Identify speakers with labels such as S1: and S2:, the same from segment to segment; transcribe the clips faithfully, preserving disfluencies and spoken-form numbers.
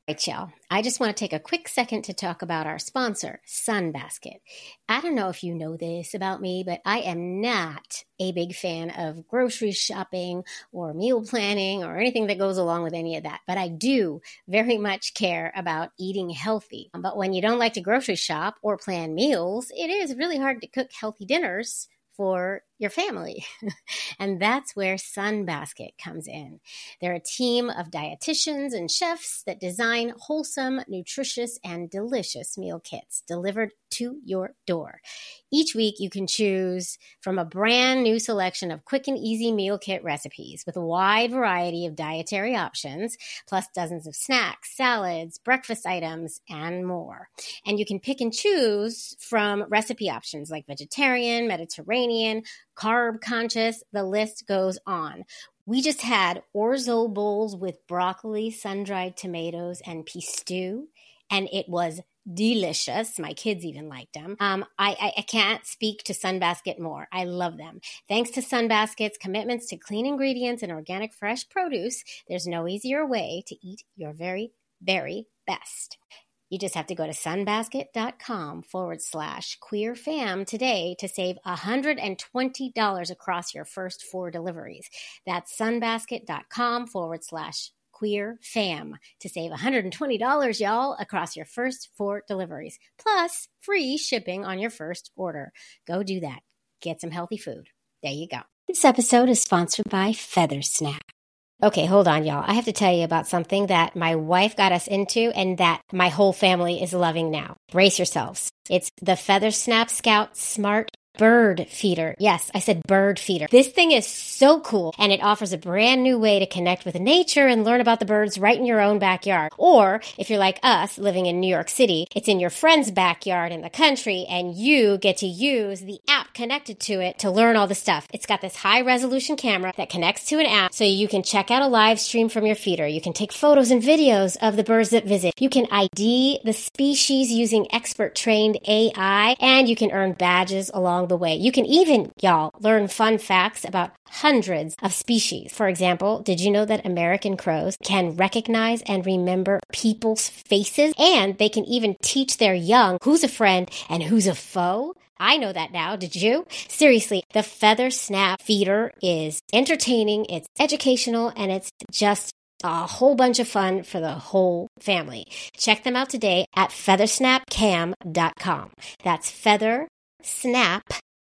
S1: Right, y'all. I just want to take a quick second to talk about our sponsor, Sunbasket. I don't know if you know this about me, but I am not a big fan of grocery shopping or meal planning or anything that goes along with any of that. But I do very much care about eating healthy. But when you don't like to grocery shop or plan meals, it is really hard to cook healthy dinners for your family. And that's where Sunbasket comes in. They're a team of dietitians and chefs that design wholesome, nutritious, and delicious meal kits delivered to your door. Each week, you can choose from a brand new selection of quick and easy meal kit recipes with a wide variety of dietary options, plus dozens of snacks, salads, breakfast items, and more. And you can pick and choose from recipe options like vegetarian, Mediterranean, carb conscious, the list goes on. We just had orzo bowls with broccoli, sun-dried tomatoes, and pea stew, and it was delicious. My kids even liked them. Um, I, I, I can't speak to Sunbasket more. I love them. Thanks to Sunbasket's commitments to clean ingredients and organic fresh produce, there's no easier way to eat your very, very best. You just have to go to sunbasket.com forward slash queer fam today to save one hundred twenty dollars across your first four deliveries. That's sunbasket.com forward slash queer fam to save one hundred twenty dollars, y'all, across your first four deliveries, plus free shipping on your first order. Go do that. Get some healthy food. There you go. This episode is sponsored by Feather Snap. Okay, hold on, y'all. I have to tell you about something that my wife got us into and that my whole family is loving now. Brace yourselves. It's the Feather Snap Scout Smart Bird Feeder. Yes, I said bird feeder. This thing is so cool, and it offers a brand new way to connect with nature and learn about the birds right in your own backyard. Or, if you're like us, living in New York City, it's in your friend's backyard in the country, and you get to use the app connected to it to learn all the stuff. It's got this high-resolution camera that connects to an app, so you can check out a live stream from your feeder. You can take photos and videos of the birds that visit. You can I D the species using expert-trained A I, and you can earn badges along the way. You can even, y'all, learn fun facts about hundreds of species. For example, did you know that American crows can recognize and remember people's faces? And they can even teach their young who's a friend and who's a foe? I know that now. Did you? Seriously, the Feather Snap Feeder is entertaining, it's educational, and it's just a whole bunch of fun for the whole family. Check them out today at feather snap cam dot com. That's feather snap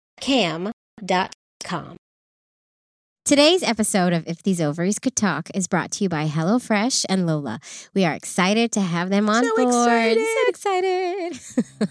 S1: cam dot com. Today's episode of If These Ovaries Could Talk is brought to you by HelloFresh and Lola. We are excited to have them on
S2: so
S1: board.
S2: Excited.
S1: So excited.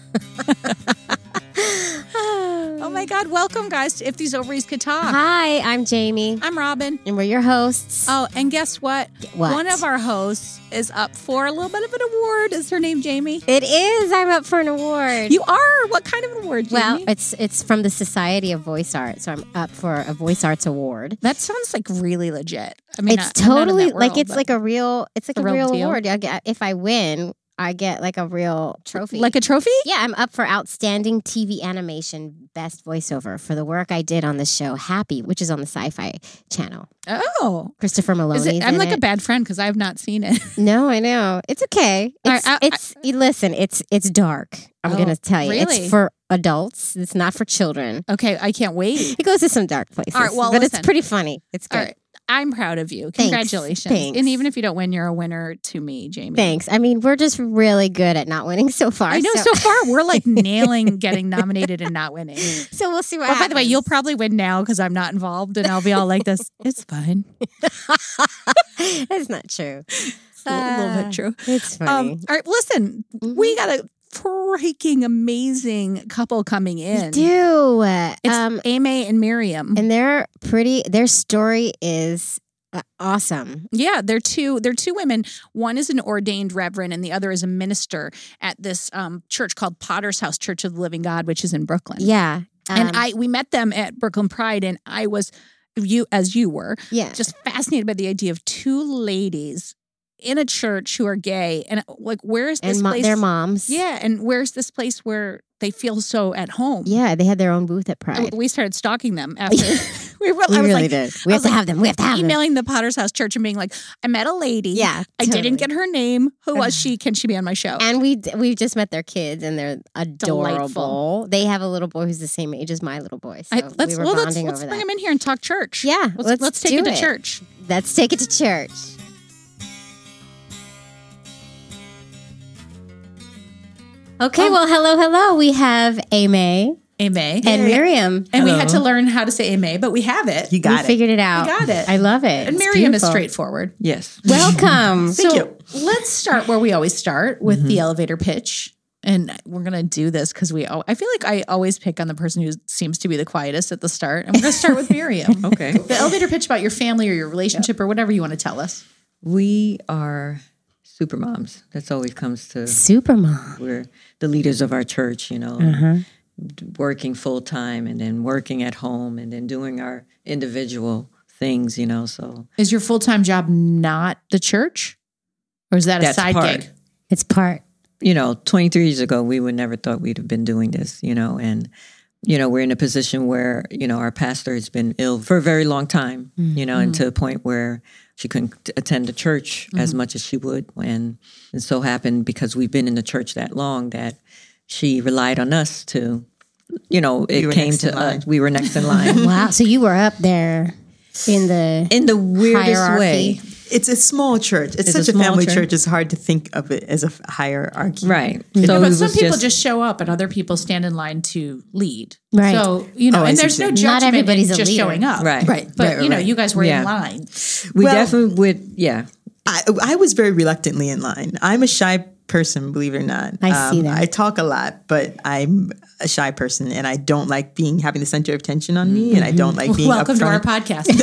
S2: Oh my God. Welcome, guys, to If These Ovaries Could Talk.
S1: Hi, I'm Jamie.
S2: I'm Robin.
S1: And we're your hosts.
S2: Oh, and guess what?
S1: What?
S2: One of our hosts is up for a little bit of an award. Is her name Jamie?
S1: It is. I'm up for an award.
S2: You are? What kind of an award, Jamie?
S1: Well, it's it's from the Society of Voice Arts, so I'm up for a Voice Arts Award.
S2: That sounds like really legit. I mean,
S1: it's
S2: I, I'm not in
S1: totally
S2: that world,
S1: like it's like a real it's like
S2: a
S1: a
S2: real
S1: real
S2: deal.
S1: award. I get, if I win, I get like a real trophy.
S2: Like a trophy?
S1: Yeah, I'm up for Outstanding T V Animation Best Voiceover for the work I did on the show Happy, which is on the Sci-Fi Channel.
S2: Oh.
S1: Christopher Maloney's
S2: Is it, I'm
S1: in
S2: like
S1: it.
S2: a bad friend because I have not seen it.
S1: No, I know. It's okay. It's,
S2: All right, I-
S1: it's listen, it's it's dark. I'm
S2: Oh,
S1: going to tell you.
S2: really?
S1: It's for adults. It's not for children.
S2: Okay, I can't wait.
S1: It goes to some dark places.
S2: All right, well,
S1: but
S2: listen.
S1: it's pretty funny. It's good.
S2: All right. I'm proud of you.
S1: Thanks.
S2: Congratulations.
S1: Thanks.
S2: And even if you don't win, you're a winner to me, Jamie.
S1: Thanks. I mean, we're just really good at not winning so far.
S2: I know, so, far we're like nailing getting nominated and not winning.
S1: So we'll see what
S2: Well,
S1: happens.
S2: by the way, you'll probably win now because I'm not involved and I'll be all like this. It's fine.
S1: That's not true.
S2: It's a little, little bit true.
S1: It's funny.
S2: Um, all right, listen,
S1: Mhm.
S2: we got a freaking amazing couple coming in.
S1: We do.
S2: It's
S1: um,
S2: Amy and Miriam.
S1: and they're pretty, their story is uh, awesome.
S2: Yeah, they're two. They're two women. One is an ordained reverend, and the other is a minister at this um, church called Potter's House Church of the Living God, which is in Brooklyn.
S1: Yeah.
S2: and
S1: um,
S2: I we met them at Brooklyn Pride, and I was you as you were
S1: yeah.
S2: just fascinated by the idea of two ladies in a church who are gay, and like, where is this
S1: and mo-
S2: place?
S1: their moms.
S2: Yeah, and where's this place where they feel so at home?
S1: Yeah, they had their own booth at Pride.
S2: We started stalking them after we, were,
S1: We
S2: I was
S1: really
S2: like,
S1: did. We
S2: I
S1: have
S2: was
S1: to have them. We have to have them.
S2: emailing the Potter's House Church and being like, I met a lady.
S1: Yeah,
S2: I
S1: totally.
S2: didn't get her name. Who was she? Can she be on my show?
S1: And we we've just met their kids, and they're adorable.
S2: Delightful.
S1: They have a little boy who's the same age as my little boy. So
S2: I, let's
S1: we were
S2: well, let's,
S1: bonding
S2: let's
S1: over
S2: bring
S1: that.
S2: him in here and talk church.
S1: Yeah,
S2: let's,
S1: let's
S2: let's take
S1: do
S2: it to
S1: it.
S2: church.
S1: Let's take it to church. Okay,
S2: Oh.
S1: well, hello, hello. We have Amy
S2: Aimee.
S1: and Miriam.
S2: And we
S3: Hello.
S2: had to learn how to say Aimee, but we have it.
S3: You got
S1: we
S3: it.
S1: figured it out.
S2: We got it.
S1: I love it.
S2: and
S1: It's
S2: Miriam is
S1: beautiful.
S2: straightforward.
S3: Yes.
S1: Welcome.
S3: Thank
S2: so
S3: you.
S2: let's start where we always start with the elevator pitch. And we're going to do this because we, al- I feel like I always pick on the person who seems to be the quietest at the start. And we're going to start with Miriam.
S3: Okay.
S2: The elevator pitch about your family or your relationship or whatever you want to tell us.
S3: We are super moms. That's always comes to.
S1: Supermom.
S3: We're the leaders of our church, you know,
S1: Uh-huh.
S3: working full time and then working at home and then doing our individual things, you know. So
S2: Is your full time job not the church? Or is that a
S3: That's
S2: side
S3: part.
S2: gig?
S1: It's part.
S3: you know, twenty-three years ago, we would never thought we'd have been doing this, you know, and, you know, we're in a position where, you know, our pastor has been ill for a very long time, you know, and to a point where she couldn't t- attend the church as much as she would. And it so happened because we've been in the church that long that she relied on us to, you know, it
S4: were
S3: came
S4: next in
S3: to
S4: line.
S3: us. We were next in line.
S1: Wow. So you were up there in the
S3: In the weirdest
S1: hierarchy.
S3: way.
S4: It's a small church. It's,
S3: It's
S4: such
S3: a
S4: a,
S3: small
S4: family
S3: church.
S4: church. It's hard to think of it as a f- hierarchy.
S3: Right.
S2: Yeah,
S3: So
S2: but
S3: it
S2: some
S3: was
S2: people just, show up and other people stand in line to lead.
S1: Right.
S2: So, you know,
S4: Oh, I
S2: and
S4: see
S2: there's
S4: what
S2: no
S4: you're
S1: saying.
S2: judgment
S1: Not everybody's
S2: in
S1: a
S2: just
S1: leader.
S2: showing up.
S3: Right.
S4: Right.
S2: But,
S4: right,
S2: you know,
S4: right.
S2: you guys were
S3: Yeah.
S2: in line.
S3: we
S4: Well-
S3: definitely would, yeah.
S4: I, I was very reluctantly in line. I'm a shy person, believe it or not. Um,
S1: I see that.
S4: I talk a lot, but I'm a shy person, and I don't like being having the center of attention on me, and I don't like being
S2: Welcome to our
S4: upfront.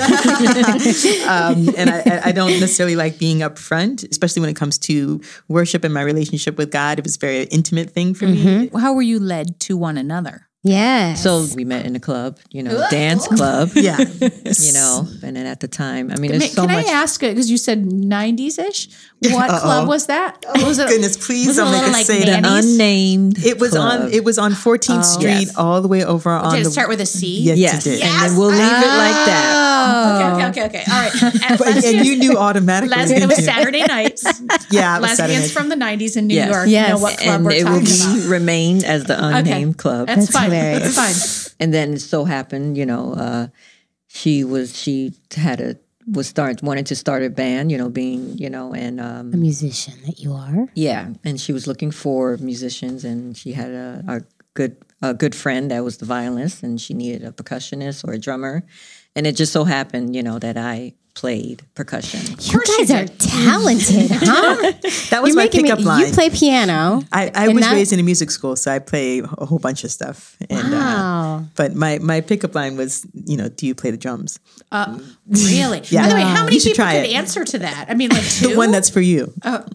S2: podcast.
S4: um, and I, I don't necessarily like being upfront, especially when it comes to worship and my relationship with God. It was a very intimate thing for me.
S2: How were you led to one another?
S1: Yes.
S3: So we met in a club, you know, dance club.
S4: Yeah,
S3: You know, and then at the time, I mean,
S2: Can,
S3: there's so
S2: can
S3: much.
S2: I ask, because you said nineties-ish, what club was that? Was it,
S4: goodness, please
S2: was it a
S4: don't make
S2: little
S4: us
S2: like
S4: say that.
S2: nannies?
S3: Unnamed.
S4: It was
S3: club.
S4: on. It was on fourteenth Street,
S3: Yes.
S4: all the way over on
S2: Did it
S4: the.
S2: start with a C?
S4: Yes,
S3: Yes,
S4: it did.
S3: and then we'll leave it like that.
S2: Okay, okay, okay, okay. All right. And,
S4: But- and
S2: lesbians-
S4: you knew automatically.
S2: lesbian, it was Saturday nights.
S4: Yeah, it was
S2: Lesbians
S4: Saturday.
S2: from the nineties in New
S3: Yes.
S2: York. You know
S1: Yes.
S2: what club
S3: And
S2: we're
S3: it will
S2: talking
S3: be
S2: about.
S3: remain as the unnamed club.
S2: That's,
S1: That's
S2: fine.
S1: hilarious.
S2: That's fine.
S3: And then it so happened, you know, uh, she was she had a was start wanted to start a band, you know, being you know, and um,
S1: a musician that you are.
S3: yeah, and she was looking for musicians, and she had a, a good a good friend that was the violinist, and she needed a percussionist or a drummer, and it just so happened, you know, that I played percussion.
S1: You guys are talented, huh?
S4: That was
S1: You're
S4: my
S1: making me.
S4: pickup line.
S1: You play piano.
S4: I, I
S1: And
S4: was
S1: that-
S4: raised in a music school, so I play a whole bunch of stuff. And,
S1: Wow.
S4: Uh, but my, my pickup line was, you know, do you play the drums?
S2: Uh, really?
S4: Yeah.
S2: By the way, how many
S4: You should
S2: people
S4: try
S2: could
S4: it.
S2: answer to that? I mean, like two?
S4: The one that's for you.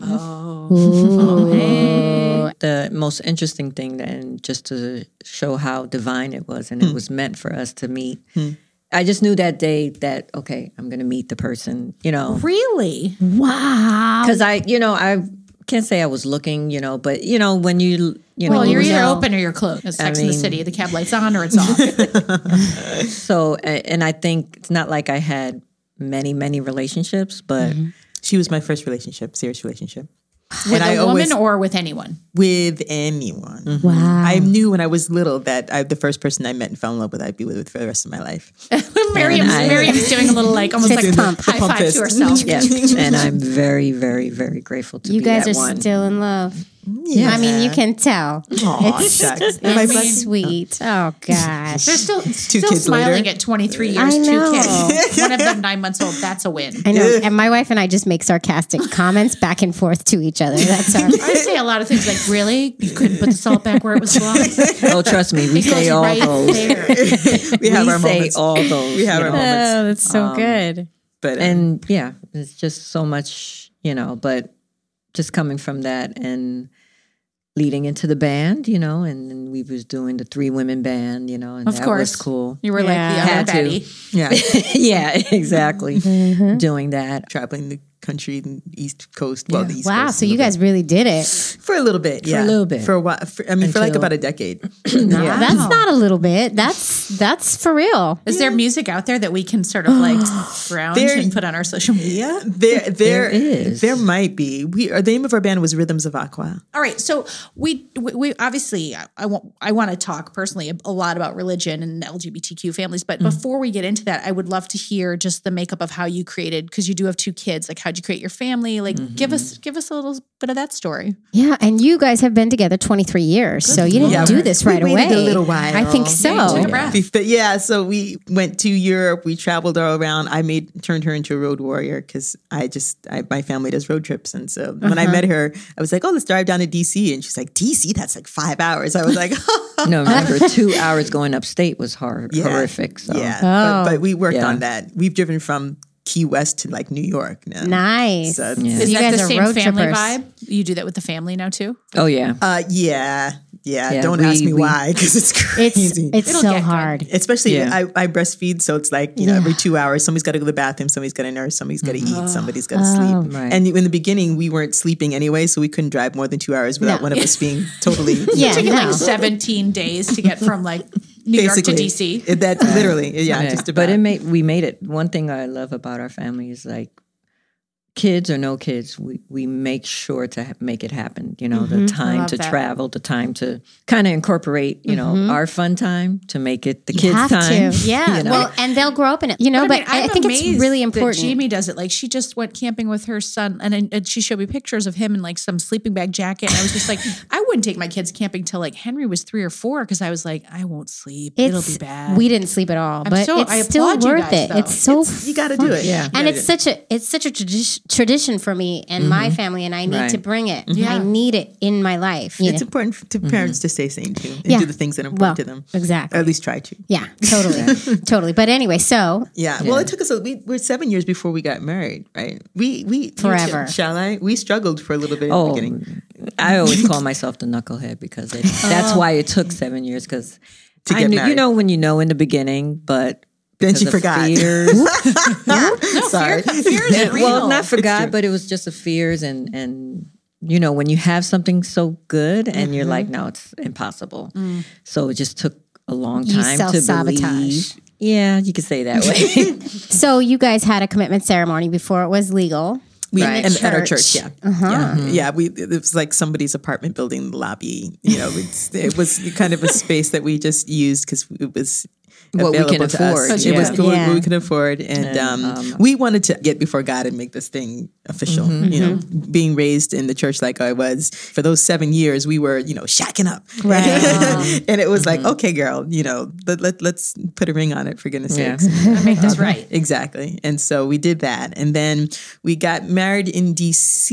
S3: The most interesting thing, and just to show how divine it was, and it was meant for us to meet. I just knew that day that okay, I'm going to meet the person, you know,
S2: Really?
S1: Wow.
S3: because I, you know, I can't say I was looking, you know, but you know, when you, you
S2: Well,
S3: know,
S2: you're either
S3: know,
S2: open or you're closed. It's Sex in the
S3: mean-
S2: City. The cab light's on or it's off.
S3: so, a- and I think it's not like I had many, many relationships, but
S4: She was my first relationship, serious relationship.
S2: With
S4: And I
S2: a woman
S4: always-
S2: or with anyone?
S4: With anyone.
S1: Wow.
S4: I knew when I was little that I, the first person I met and fell in love with, I'd be with for the rest of my life.
S2: Miriam's,
S3: I-
S2: Miriam's doing a little like almost
S1: Fist
S2: like
S1: pump.
S2: high
S4: Pump
S2: five
S4: fist.
S2: to herself.
S3: yes, and I'm very, very, very grateful to
S1: you
S3: be
S1: guys
S3: that
S1: are
S3: one.
S1: still in love.
S4: Yeah.
S1: I mean, you can tell.
S4: Aw, shucks. Am I
S1: It's
S4: blessed?
S1: sweet. Oh gosh.
S2: They're still, still
S4: kids
S2: smiling
S4: later.
S2: at twenty-three years,
S1: I
S2: two
S1: know.
S2: kids. One of them nine months old. That's a win.
S1: I know. And my wife and I just make sarcastic comments back and forth to each other. That's our.
S2: I say a lot of things like, really? You couldn't put the salt back where it was belonged?
S3: Oh, trust me, we
S2: It goes
S3: say all
S2: right
S3: those.
S2: there.
S4: We have
S3: we
S4: our
S3: say
S4: moments.
S3: all those.
S4: We have
S3: you
S4: our
S3: know.
S4: moments.
S1: Oh, that's so good.
S4: But um,
S3: And yeah, it's just so much, you know, but just coming from that and leading into the band, you know, and then we was doing the three women band, you know, and
S2: Of
S3: that
S2: course.
S3: was cool.
S2: You were like the
S1: Yeah.
S2: other
S3: Had to.
S2: Betty.
S4: yeah,
S3: yeah, exactly. Doing that.
S4: traveling the country, the East Coast, well, the East
S1: Wow.
S4: Coast.
S1: So you guys really did it.
S4: For a little bit,
S3: For
S4: yeah.
S3: a little bit.
S4: For a while. For, I mean, for like
S3: Until-
S4: about a decade.
S3: Yeah.
S1: That's not a little bit. That's that's for real.
S2: Is there music out there that we can sort of like scrounge
S4: There-
S2: and put on our social media?
S4: Yeah, there, there,
S3: There is.
S4: There might be. We, uh, the name of our band was Rhythms of Aqua.
S2: All right, so we we, we obviously I, I want I want to talk personally a, a lot about religion and L G B T Q families, but before we get into that, I would love to hear just the makeup of how you created, because you do have two kids. Like, how'd you create your family? Like, give us give us a little bit of that story.
S1: Yeah, and you guys have been together twenty-three years, so you didn't
S4: Yeah,
S1: do
S4: we-
S1: this
S4: we
S1: right
S4: waited
S1: away.
S4: a little while.
S1: I think so.
S2: Yeah, you took a breath.
S4: Bef- Yeah, so we went to Europe. We traveled all around. I made turned her into a road warrior because I just I, my family does road trips, and so when I met her, I was like, "Oh, let's drive down to D C," and she's like, "D C? That's like five hours." I was like,
S3: No, remember, two hours going upstate was hor-
S4: Yeah.
S3: horrific. So.
S4: "Yeah,"
S1: Oh.
S4: but, but we worked
S3: Yeah.
S4: on that. We've driven from Key West to like New York now.
S1: Nice.
S4: So,
S3: Yeah.
S2: Is
S1: You
S2: that
S1: guys
S2: the
S1: are
S2: same
S1: road
S2: family
S1: trippers.
S2: vibe? You do that with the family now too?
S3: Oh, yeah.
S4: Uh, yeah, yeah.
S3: Yeah,
S4: Don't
S3: we-
S4: ask me
S3: we-
S4: why, because it's
S1: It's
S4: crazy.
S1: it's
S2: It'll
S1: so
S2: get good.
S1: hard.
S4: Especially,
S3: Yeah.
S4: I, I breastfeed, so it's like, you know,
S1: Yeah.
S4: every two hours, somebody's got to go to the bathroom, somebody's got to nurse, somebody's got to
S3: Mm-hmm.
S4: eat, somebody's got to
S1: Oh.
S4: sleep.
S3: Right.
S4: And in the beginning, we weren't sleeping anyway, so we couldn't drive more than two hours without
S1: No.
S4: one of us being totally.
S1: Yeah,
S2: It took you
S1: no.
S2: like seventeen days to get from like New York to
S4: Basically,
S2: D C.
S4: It- that literally, yeah,
S3: Yeah.
S4: just about.
S3: But it made we made it. One thing I love about our family is like, kids or no kids, we, we make sure to ha- make it happen. You know, the time
S2: love
S3: to
S2: that.
S3: travel, the time to kind of incorporate, you know, our fun time to make it the
S1: You
S3: kids'
S1: have
S3: time.
S1: to. Yeah.
S3: you know?
S1: Well, and they'll grow up in it, you know, but, I,
S2: I'm
S1: think it's
S2: amazed
S1: really
S2: that
S1: important.
S2: Jamie does it. Like, she just went camping with her son, and, and she showed me pictures of him in like some sleeping bag jacket. And I was just like, I wouldn't take my kids camping till like Henry was three or four, because I was like, I won't sleep. It'll
S1: It's-
S2: be bad.
S1: We didn't sleep at all, but
S2: so-
S1: it's
S2: I
S1: still
S2: applaud you
S1: worth
S2: guys,
S1: it.
S2: though.
S1: It's so
S4: It's- you got to do it.
S3: Yeah.
S4: You
S1: and
S4: gotta
S1: it's
S4: do it.
S1: such a it's such a tradi- tradition for me and my family, and I need
S3: Right.
S1: to bring it.
S2: Yeah.
S1: I need it in my life. You
S4: It's
S1: know?
S4: important f- to parents to stay sane too and
S1: Yeah.
S4: do the things that are important
S1: Well,
S4: to them.
S1: exactly.
S4: Or at least try to.
S1: Yeah, totally, totally. But anyway, so
S4: Yeah. Well, it took us. A, we were seven years before we got married, right? We we
S1: Forever.
S4: Sh- shall I? We struggled for a little bit in the
S3: Oh,
S4: beginning.
S3: I always call myself the knucklehead because it, that's why it took seven years. Because
S4: To
S3: I
S4: get
S3: knew, you
S4: married.
S3: know, when you know in the beginning, but
S4: Then
S3: because
S4: she
S3: of
S4: forgot.
S3: fears.
S4: Sorry.
S2: Fear, fear is
S3: And-
S2: real.
S3: well, not
S4: true.
S3: forgot, but it was just the fears and and you know when you have something so good and you're like, no, it's impossible. So it just took a long
S1: You
S3: time to
S1: self-sabotage.
S3: believe. Yeah, you could say that way.
S1: so you guys had a commitment ceremony before it was legal.
S4: We,
S3: Right.
S4: and at our
S1: Church.
S4: church, yeah, yeah, yeah. We it was like somebody's apartment building lobby. You know, it's, it was kind of a space that we just used because it was
S3: What we can
S4: available to us.
S3: afford,
S4: It was
S3: yeah.
S4: cool,
S1: Yeah.
S4: what we could afford, and, um, we wanted to get before God and make this thing official. You know, being raised in the church like I was for those seven years, we were you know shacking up,
S1: Right.
S4: and it was like, okay, girl, you know, let, let let's put a ring on it for goodness
S3: Yeah.
S4: sakes.
S2: Make this right.
S4: Exactly. And so we did that. And then we got married in D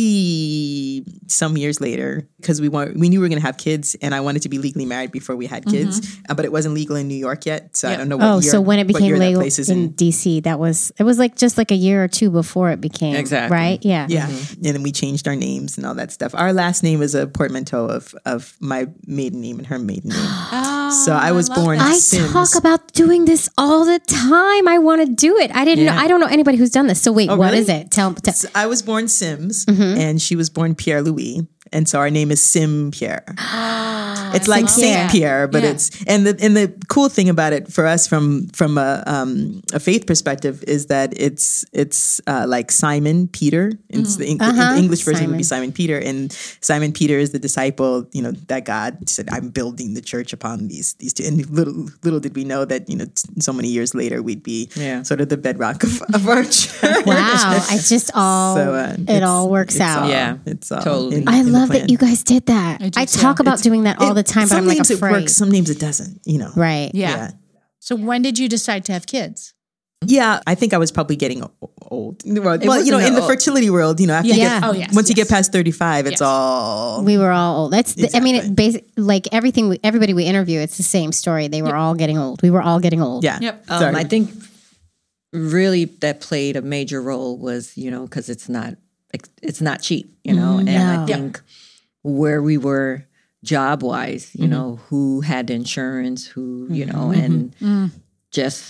S4: C some years later because we want, we knew we were going to have kids and I wanted to be legally married before we had kids, uh, but it wasn't legal in New York yet. So I
S2: Yep.
S4: don't know what
S1: Oh,
S4: year,
S1: so when it
S4: what
S1: became
S4: year that
S1: legal
S4: place is
S1: in D C, that was it was like just like a year or two before it became
S3: Exactly.
S1: right. Yeah,
S4: Yeah. And then we changed our names and all that stuff. Our last name is a portmanteau of, of my maiden name and her maiden name. so I was born
S1: I
S4: Sims.
S1: talk about doing this all the time. I want to do it. I didn't know.
S3: Yeah.
S1: I don't know anybody who's done this. So wait, what
S4: really?
S1: is it? Tell. tell
S4: So I was born Sims
S1: Mm-hmm.
S4: and she was born Pierre Louis. And so our name is Sim Pierre. It's like
S1: Sim Pierre.
S4: Saint Pierre, but
S2: Yeah.
S4: it's and the and the cool thing about it for us from from a um, a faith perspective is that it's it's uh, like Simon Peter. It's the, Eng-
S1: Uh-huh.
S4: the English version would be
S1: Simon.
S4: Simon Peter, and Simon Peter is the disciple. You know that God said, "I'm building the church upon these these two." And little little did we know that you know t- so many years later we'd be
S3: Yeah.
S4: sort of the bedrock of, of our church.
S1: Wow, I just all
S4: So, uh,
S1: it
S4: it's-
S1: all works
S4: it's
S1: out.
S4: all-
S3: Yeah,
S4: it's all
S3: totally.
S4: in-
S1: I
S4: in the
S1: love that
S4: plan.
S1: you guys did that. I,
S2: do too.
S1: talk about doing that all the time, but
S4: some
S1: I'm like
S4: names
S1: afraid.
S4: it works, some names it doesn't. You know,
S1: Right.
S2: Yeah.
S4: Yeah.
S2: So when did you decide to have kids?
S4: Yeah, I think I was probably getting o- old. Well, well, you
S3: wasn't
S4: know, in the
S3: old.
S4: fertility world, you know, after you
S1: Yeah.
S4: get,
S2: Oh, yes,
S4: once you
S2: yes.
S4: get past thirty-five, it's
S2: Yes.
S4: all
S1: We were all old. That's the, I mean,
S4: Exactly.
S1: it basic like everything. We, everybody we interview, it's the same story. They were all getting old. We were all getting old.
S4: yeah.
S2: Yep.
S3: Um,
S4: Sorry.
S3: I think really that played a major role was, you know, because it's not it's not cheap, you know, and
S1: No.
S3: I think where we were job wise, you know, who had insurance, who, you know, and just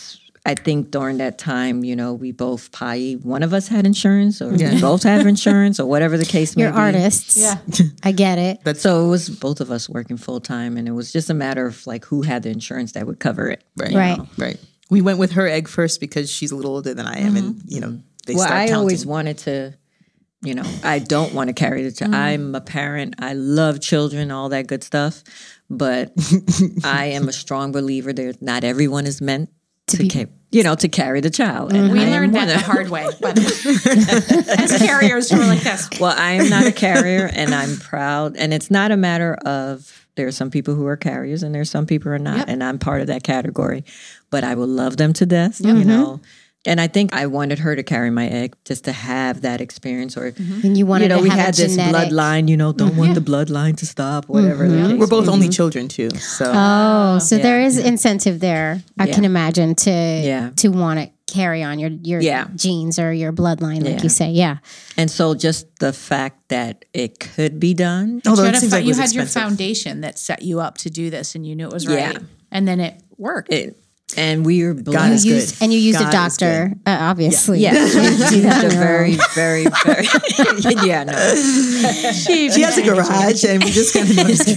S3: I think during that time, you know, we both probably one of us had insurance, or we both have insurance, or whatever the case may
S1: You're
S3: be.
S1: artists.
S2: Yeah.
S1: I get it.
S3: But so it was both of us working full time, and it was just a matter of like who had the insurance that would cover it.
S4: Right.
S1: Right.
S4: Right. We went with her egg first because she's a little older than I am,
S1: Mm-hmm.
S4: and you know they
S3: Well,
S4: start
S3: I
S4: counting.
S3: always wanted to, you know, I don't want to carry the child. I'm a parent. I love children, all that good stuff. But I am a strong believer that not everyone is meant to,
S1: be-
S3: ca- you know, to carry the child. And
S2: We
S3: I am
S2: learned
S3: one
S2: that the
S3: of-
S2: hard way, by the way. As carriers, we're like this.
S3: Well, I am not a carrier, and I'm proud. And it's not a matter of there are some people who are carriers, and there's some people who are not,
S2: Yep.
S3: and I'm part of that category. But I will love them to death, you know. And I think I wanted her to carry my egg just to have that experience, or
S1: And you wanted
S3: you know,
S1: to
S3: we
S1: have
S3: had
S1: a
S3: this
S1: genetic.
S3: bloodline. You know, don't want the bloodline to stop. Whatever. the case
S4: We're both
S3: may
S4: only
S3: be.
S4: children too, so
S1: Oh, so
S3: Yeah.
S1: there is incentive there. I
S3: Yeah.
S1: can imagine to
S3: Yeah.
S1: to want to carry on your your
S3: Yeah.
S1: genes or your bloodline, like
S3: Yeah.
S1: you say. Yeah.
S3: And so just the fact that it could be done.
S4: although
S2: you
S4: it
S2: had, a
S4: seems
S2: fo-
S4: like it
S2: you
S4: was
S2: had your
S4: expensive.
S2: foundation that set you up to do this, and you knew it was
S3: Yeah.
S2: right. And then it worked.
S3: It, and we are
S4: God
S3: blessed.
S4: is
S1: You
S4: good.
S1: used, and you used
S4: God
S1: a
S4: is
S1: doctor, uh, obviously.
S3: Yes,
S1: Do that on
S3: a
S1: your
S3: very,
S1: own.
S3: very, very. yeah, no.
S4: She has a garage, and we just kind of noticed.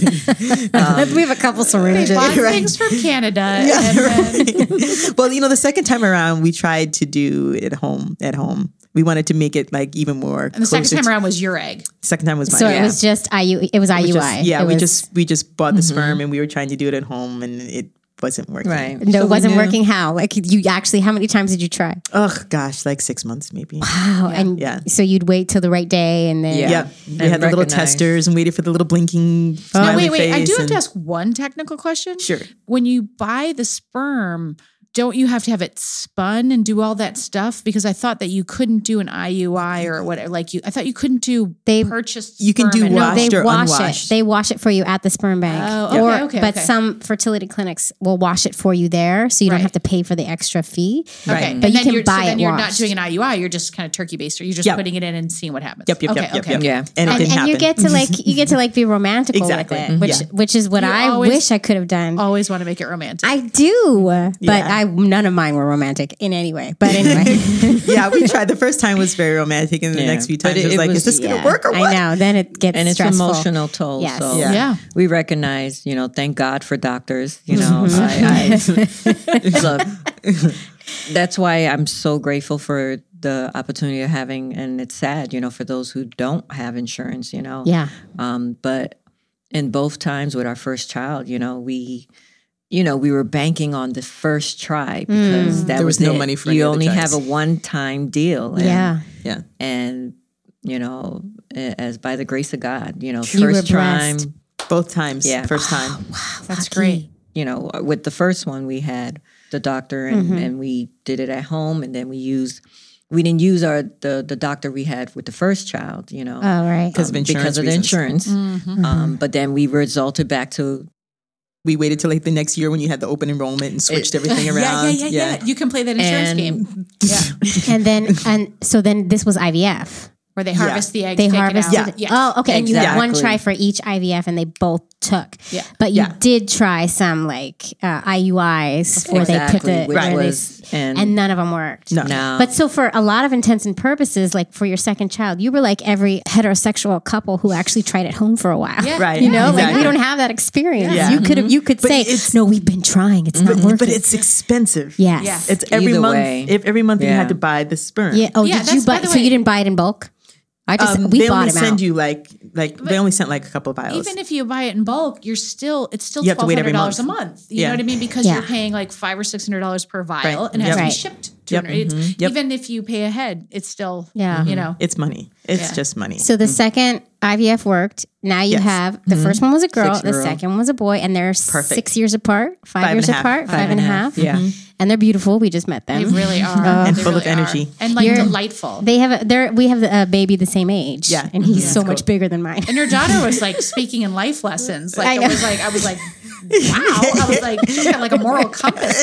S1: we have a couple syringes.
S2: Bought things from Canada. and then,
S4: Well, you know, the second time around, we tried to do it at home. At home, we wanted to make it like even more.
S2: and the second time around was your egg.
S4: second time was my
S1: So
S4: yeah.
S1: it was just I U. It was I U I.
S4: Just- yeah,
S1: It
S4: we
S1: was-
S4: just we just bought the sperm, and we were trying to do it at home, and it wasn't working.
S3: Right.
S1: no,
S3: So
S1: it
S3: we
S1: wasn't
S3: knew-
S1: working. How? Like you actually? How many times did you try?
S4: Oh gosh, like six months maybe.
S1: Wow. And
S4: Yeah.
S1: so you'd wait till the right day, and then
S3: Yeah.
S4: Yeah, we
S3: And
S4: had the little
S3: recognize.
S4: testers and waited for the little blinking
S2: Oh,
S4: smiley
S2: wait, wait. I
S4: face
S2: do have
S4: and-
S2: to ask one technical question.
S4: Sure.
S2: When you buy the sperm, don't you have to have it spun and do all that stuff? Because I thought that you couldn't do an I U I or whatever. Like you, I thought you couldn't do
S1: They-
S2: purchased.
S4: You can
S2: sperm
S4: do
S2: and-
S4: wash-
S1: they
S4: Washed or
S1: wash
S4: unwashed?
S1: it. They wash it for you at the sperm bank.
S2: Oh, okay,
S1: or,
S2: okay,
S1: but
S2: okay.
S1: some fertility clinics will wash it for you there, so you don't
S2: Right.
S1: have to pay for the extra fee.
S2: Okay,
S4: Right.
S2: and
S1: But you
S2: then
S1: can
S2: you're,
S1: buy
S2: so then
S1: it
S2: you're not
S1: washed.
S2: doing an I U I. You're just kind of turkey based, or you're just
S4: Yep.
S2: putting it in and seeing what happens.
S4: Yep, yep,
S2: okay,
S4: yep, yep,
S2: okay.
S4: yep.
S3: Yeah.
S4: And it
S1: And,
S4: didn't
S1: and you
S4: happen.
S1: get to like you get to like be romantical
S4: Exactly.
S1: with it, which
S4: Yeah.
S1: which is what
S2: You
S1: I
S2: always-
S1: wish I could have done.
S2: Always want to make it romantic.
S1: I do, but
S4: Yeah.
S1: I none of mine were romantic in any way. But anyway,
S4: Yeah, we tried. The first time was very romantic, and the
S3: Yeah.
S4: next few
S3: But
S4: times
S3: it-
S4: it was
S3: it
S4: like,
S3: was-
S4: is this going to
S1: yeah,
S4: work or what?
S1: I know. Then it gets
S3: And it's
S1: stressful.
S3: emotional toll.
S1: Yes.
S3: So
S4: Yeah.
S2: Yeah.
S3: we recognize, you know, thank God for doctors. You know, I, I, look, that's why I'm so grateful for the opportunity of having, and it's sad, you know, for those who don't have insurance, you know.
S1: Yeah.
S3: Um, but in both times with our first child, you know, we, you know, we were banking on the first try because that
S4: There was
S3: was
S4: no
S3: it.
S4: money for
S3: you
S4: any other
S3: only
S4: tries.
S3: have a one-time deal. And,
S1: Yeah.
S4: Yeah.
S3: and you know, as by the grace of God, you know,
S1: You were
S3: first time,
S1: blessed.
S4: Both times.
S3: Yeah.
S4: First time.
S2: That's great.
S3: you know, with the first one we had the doctor and,
S1: Mm-hmm.
S3: and we did it at home, and then we used. We didn't use our the the doctor we had with the first child, you know,
S1: Oh right.
S4: Because of
S3: um,
S4: insurance
S3: because of the
S4: reasons.
S3: insurance. Um, but then we resulted back to
S4: We waited till like the next year when you had the open enrollment and switched everything
S2: Yeah,
S4: around.
S2: yeah, yeah, yeah, You can play that insurance
S3: And-
S2: game. Yeah.
S1: and then and so then this was I V F.
S2: Where they harvest the eggs,
S1: They
S2: take
S1: harvested.
S2: it out.
S1: it.
S2: Yes.
S1: Oh, okay. And you had one
S3: Exactly.
S1: try for each I V F, and they both took.
S2: Yeah.
S1: But you
S4: Yeah.
S1: did try some like uh, I U Is where they put
S3: exactly,
S1: the
S3: which
S1: where they
S3: was
S1: s-
S3: and,
S1: and none of them worked.
S4: No.
S3: no,
S1: But so for a lot of intents and purposes, like for your second child, you were like every heterosexual couple who actually tried at home for a while.
S2: Yeah.
S4: Right.
S1: You know, like
S4: Exactly.
S1: we don't have that experience.
S4: Yeah.
S1: You could have, you could say,
S4: it's-
S1: no, we've been trying. It's not
S4: But,
S1: working.
S4: but it's expensive.
S1: yes.
S2: Yeah.
S4: It's every
S3: Either
S4: month.
S3: way.
S4: If every month you
S3: Yeah.
S4: had to buy the sperm.
S1: Yeah. Oh,
S2: Yeah,
S1: did you
S2: that's- by
S1: buy?
S2: the
S1: So
S2: way-
S1: you didn't buy it in bulk? I just
S4: Um,
S1: we
S4: they
S1: bought
S4: only
S1: them
S4: send
S1: out.
S4: you like like they only sent like a couple of vials.
S2: Even if you buy it in bulk, you're still it's still
S4: You have to
S2: twelve
S4: wait
S2: hundred
S4: every
S2: dollars a
S4: month.
S2: month. You
S4: Yeah.
S2: know what I mean? Because
S1: Yeah.
S2: you're paying like five or six hundred dollars per vial,
S4: Right.
S2: and it has to
S1: Yep.
S2: be
S1: Right.
S2: shipped.
S4: Yep.
S2: To it's,
S4: Mhm. Yep.
S2: Even if you pay ahead, it's still
S1: Yeah.
S2: You know,
S4: it's money. It's
S2: Yeah.
S4: just money.
S1: So the second I V F worked. Now you
S4: Yes.
S1: have the first one was a girl, the
S3: Six-year-old.
S1: second one was a boy, and they're
S4: Perfect.
S1: six years apart, five,
S4: Five
S1: years
S4: and a half.
S1: apart,
S4: Five
S1: five and a half.
S3: yeah.
S1: And they're beautiful. We just met
S2: they
S1: them.
S2: really are
S4: And
S2: They
S4: full of
S2: really are.
S4: energy.
S2: and like
S1: You're-
S2: delightful.
S1: They have a they're we have a baby the same age.
S4: Yeah.
S1: And he's
S4: Yeah.
S1: so
S4: That's
S1: much
S4: cool.
S1: bigger than mine.
S2: And your daughter was like speaking in life lessons. Like
S1: I
S2: I,
S1: know.
S2: was like, I was like, wow. I was like, she's got like a moral compass.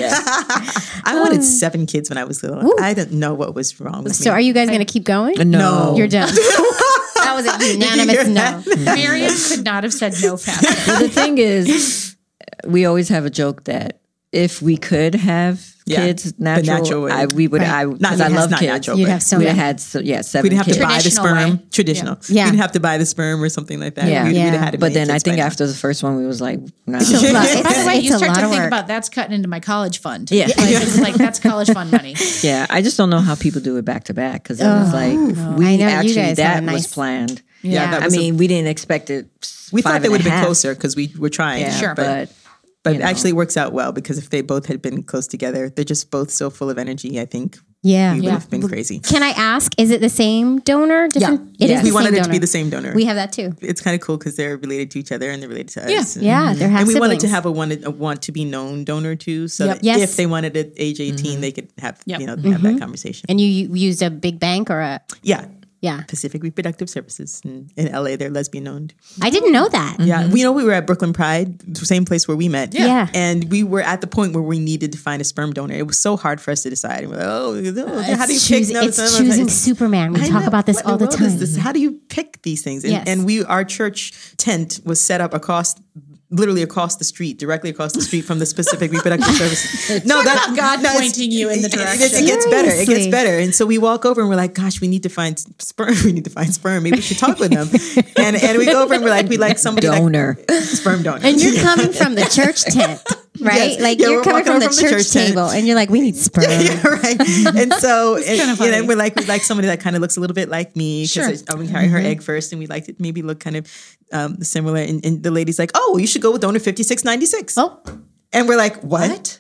S4: I wanted seven kids when I was little. I didn't know what was wrong with
S1: So
S4: me.
S1: are you guys gonna keep going?
S3: no,
S1: You're done. That was a unanimous no.
S2: Miriam could not have said no faster.
S3: Well, the thing is, we always have a joke that if we could have
S4: Yeah,
S3: kids
S4: the
S3: natural,
S4: natural way.
S3: I, we would.
S1: Right.
S3: I
S4: Not-
S3: because I
S4: it's
S3: love
S4: not
S3: kids.
S4: natural,
S1: You'd
S4: but
S1: have so
S3: We'd
S1: many.
S3: have had so, yeah seven
S4: We didn't have
S3: kids.
S4: to buy the
S2: Traditional
S4: sperm.
S2: way.
S4: Traditional.
S1: Yeah.
S4: We didn't have to buy the sperm or something like that.
S3: Yeah.
S4: We, we'd
S1: Yeah.
S4: have had to
S3: But
S4: make
S3: then I
S4: kids
S3: think
S4: by now.
S3: after the first one, we was like, nah.
S1: It's a lot.
S2: By the way,
S1: It's
S2: you
S1: a
S2: start
S1: lot
S2: to
S1: of
S2: think
S1: work.
S2: about that's cutting into my college fund.
S3: Yeah.
S2: Like, it's like that's college fund money.
S3: Yeah, I just don't know how people do it back to back because it was like we
S1: I know, you
S3: actually
S1: guys
S3: that
S1: have a
S3: was
S1: nice-
S3: planned.
S4: Yeah, that
S3: I
S4: was a-
S3: mean, we didn't expect it.
S4: we thought
S3: five
S4: they
S3: and
S4: would
S3: a
S4: have been
S3: half.
S4: closer because we were trying.
S3: Yeah,
S2: Sure.
S3: but
S4: But
S3: you
S4: it
S3: know.
S4: actually works out well because if they both had been close together, they're just both so full of energy. I think
S1: Yeah.
S4: we would
S2: Yeah.
S4: have been crazy.
S5: Can I ask, is it the same donor? Different? It
S3: Yes.
S5: is
S4: We
S5: the
S4: wanted
S5: same
S4: it to be
S5: donor.
S4: the same donor.
S5: We have that too.
S4: It's kind of cool because they're related to each other and they're related to us.
S2: Yeah.
S4: And,
S5: Yeah, they're half
S4: and we
S5: siblings.
S4: wanted to have a want, a want to be known donor too, so
S2: Yep.
S4: that
S5: Yes.
S4: if they wanted at age eighteen, they could have
S2: Yep.
S4: you know have that conversation.
S5: And you, you used a big bank or a,
S4: Yeah,
S5: yeah.
S4: Pacific Reproductive Services in, in L A. They're lesbian owned.
S5: I didn't know that.
S4: Yeah, we know we were at Brooklyn Pride, the same place where we met.
S5: Yeah.
S4: and we were at the point where we needed to find a sperm donor. It was so hard for us to decide. And we're like, oh, oh, how do you
S5: It's,
S4: pick?
S5: choos-
S4: No,
S5: it's
S4: no, no,
S5: choosing
S4: no.
S5: Superman. We
S4: I
S5: talk
S4: know.
S5: about this
S4: What in
S5: all the
S4: world is
S5: time.
S4: this? How do you pick these things? And,
S5: Yes.
S4: and we, our church tent was set up across, literally across the street, directly across the street from the Specific Reproductive Services. No, that's
S2: God
S4: no, it's-
S2: pointing you in the
S4: it- it-
S2: direction.
S4: It, gets better. It gets
S5: Seriously.
S4: better. And so we walk over and we're like, gosh, we need to find sperm. We need to find sperm. Maybe we should talk with them. and and we go over and we're like, we like somebody like-
S3: Donor.
S4: sperm donor.
S5: And you're coming from the church tent, right?
S4: Yes.
S5: Like
S4: Yeah,
S5: you're
S4: we're
S5: coming
S4: walking
S5: from the
S4: over from the
S5: church,
S4: church tent.
S5: table, and you're like, we need sperm.
S4: Yeah, right. And so, and,
S2: kinda
S4: you know,
S2: funny.
S4: we're like, we like somebody that kind of looks a little bit like me because
S2: Sure.
S4: we carry her egg first, and we liked it maybe look kind of um, similar. And, and the lady's like, "Oh, you should go with donor fifty-six ninety-six."
S5: Oh,
S4: And we're like, "What?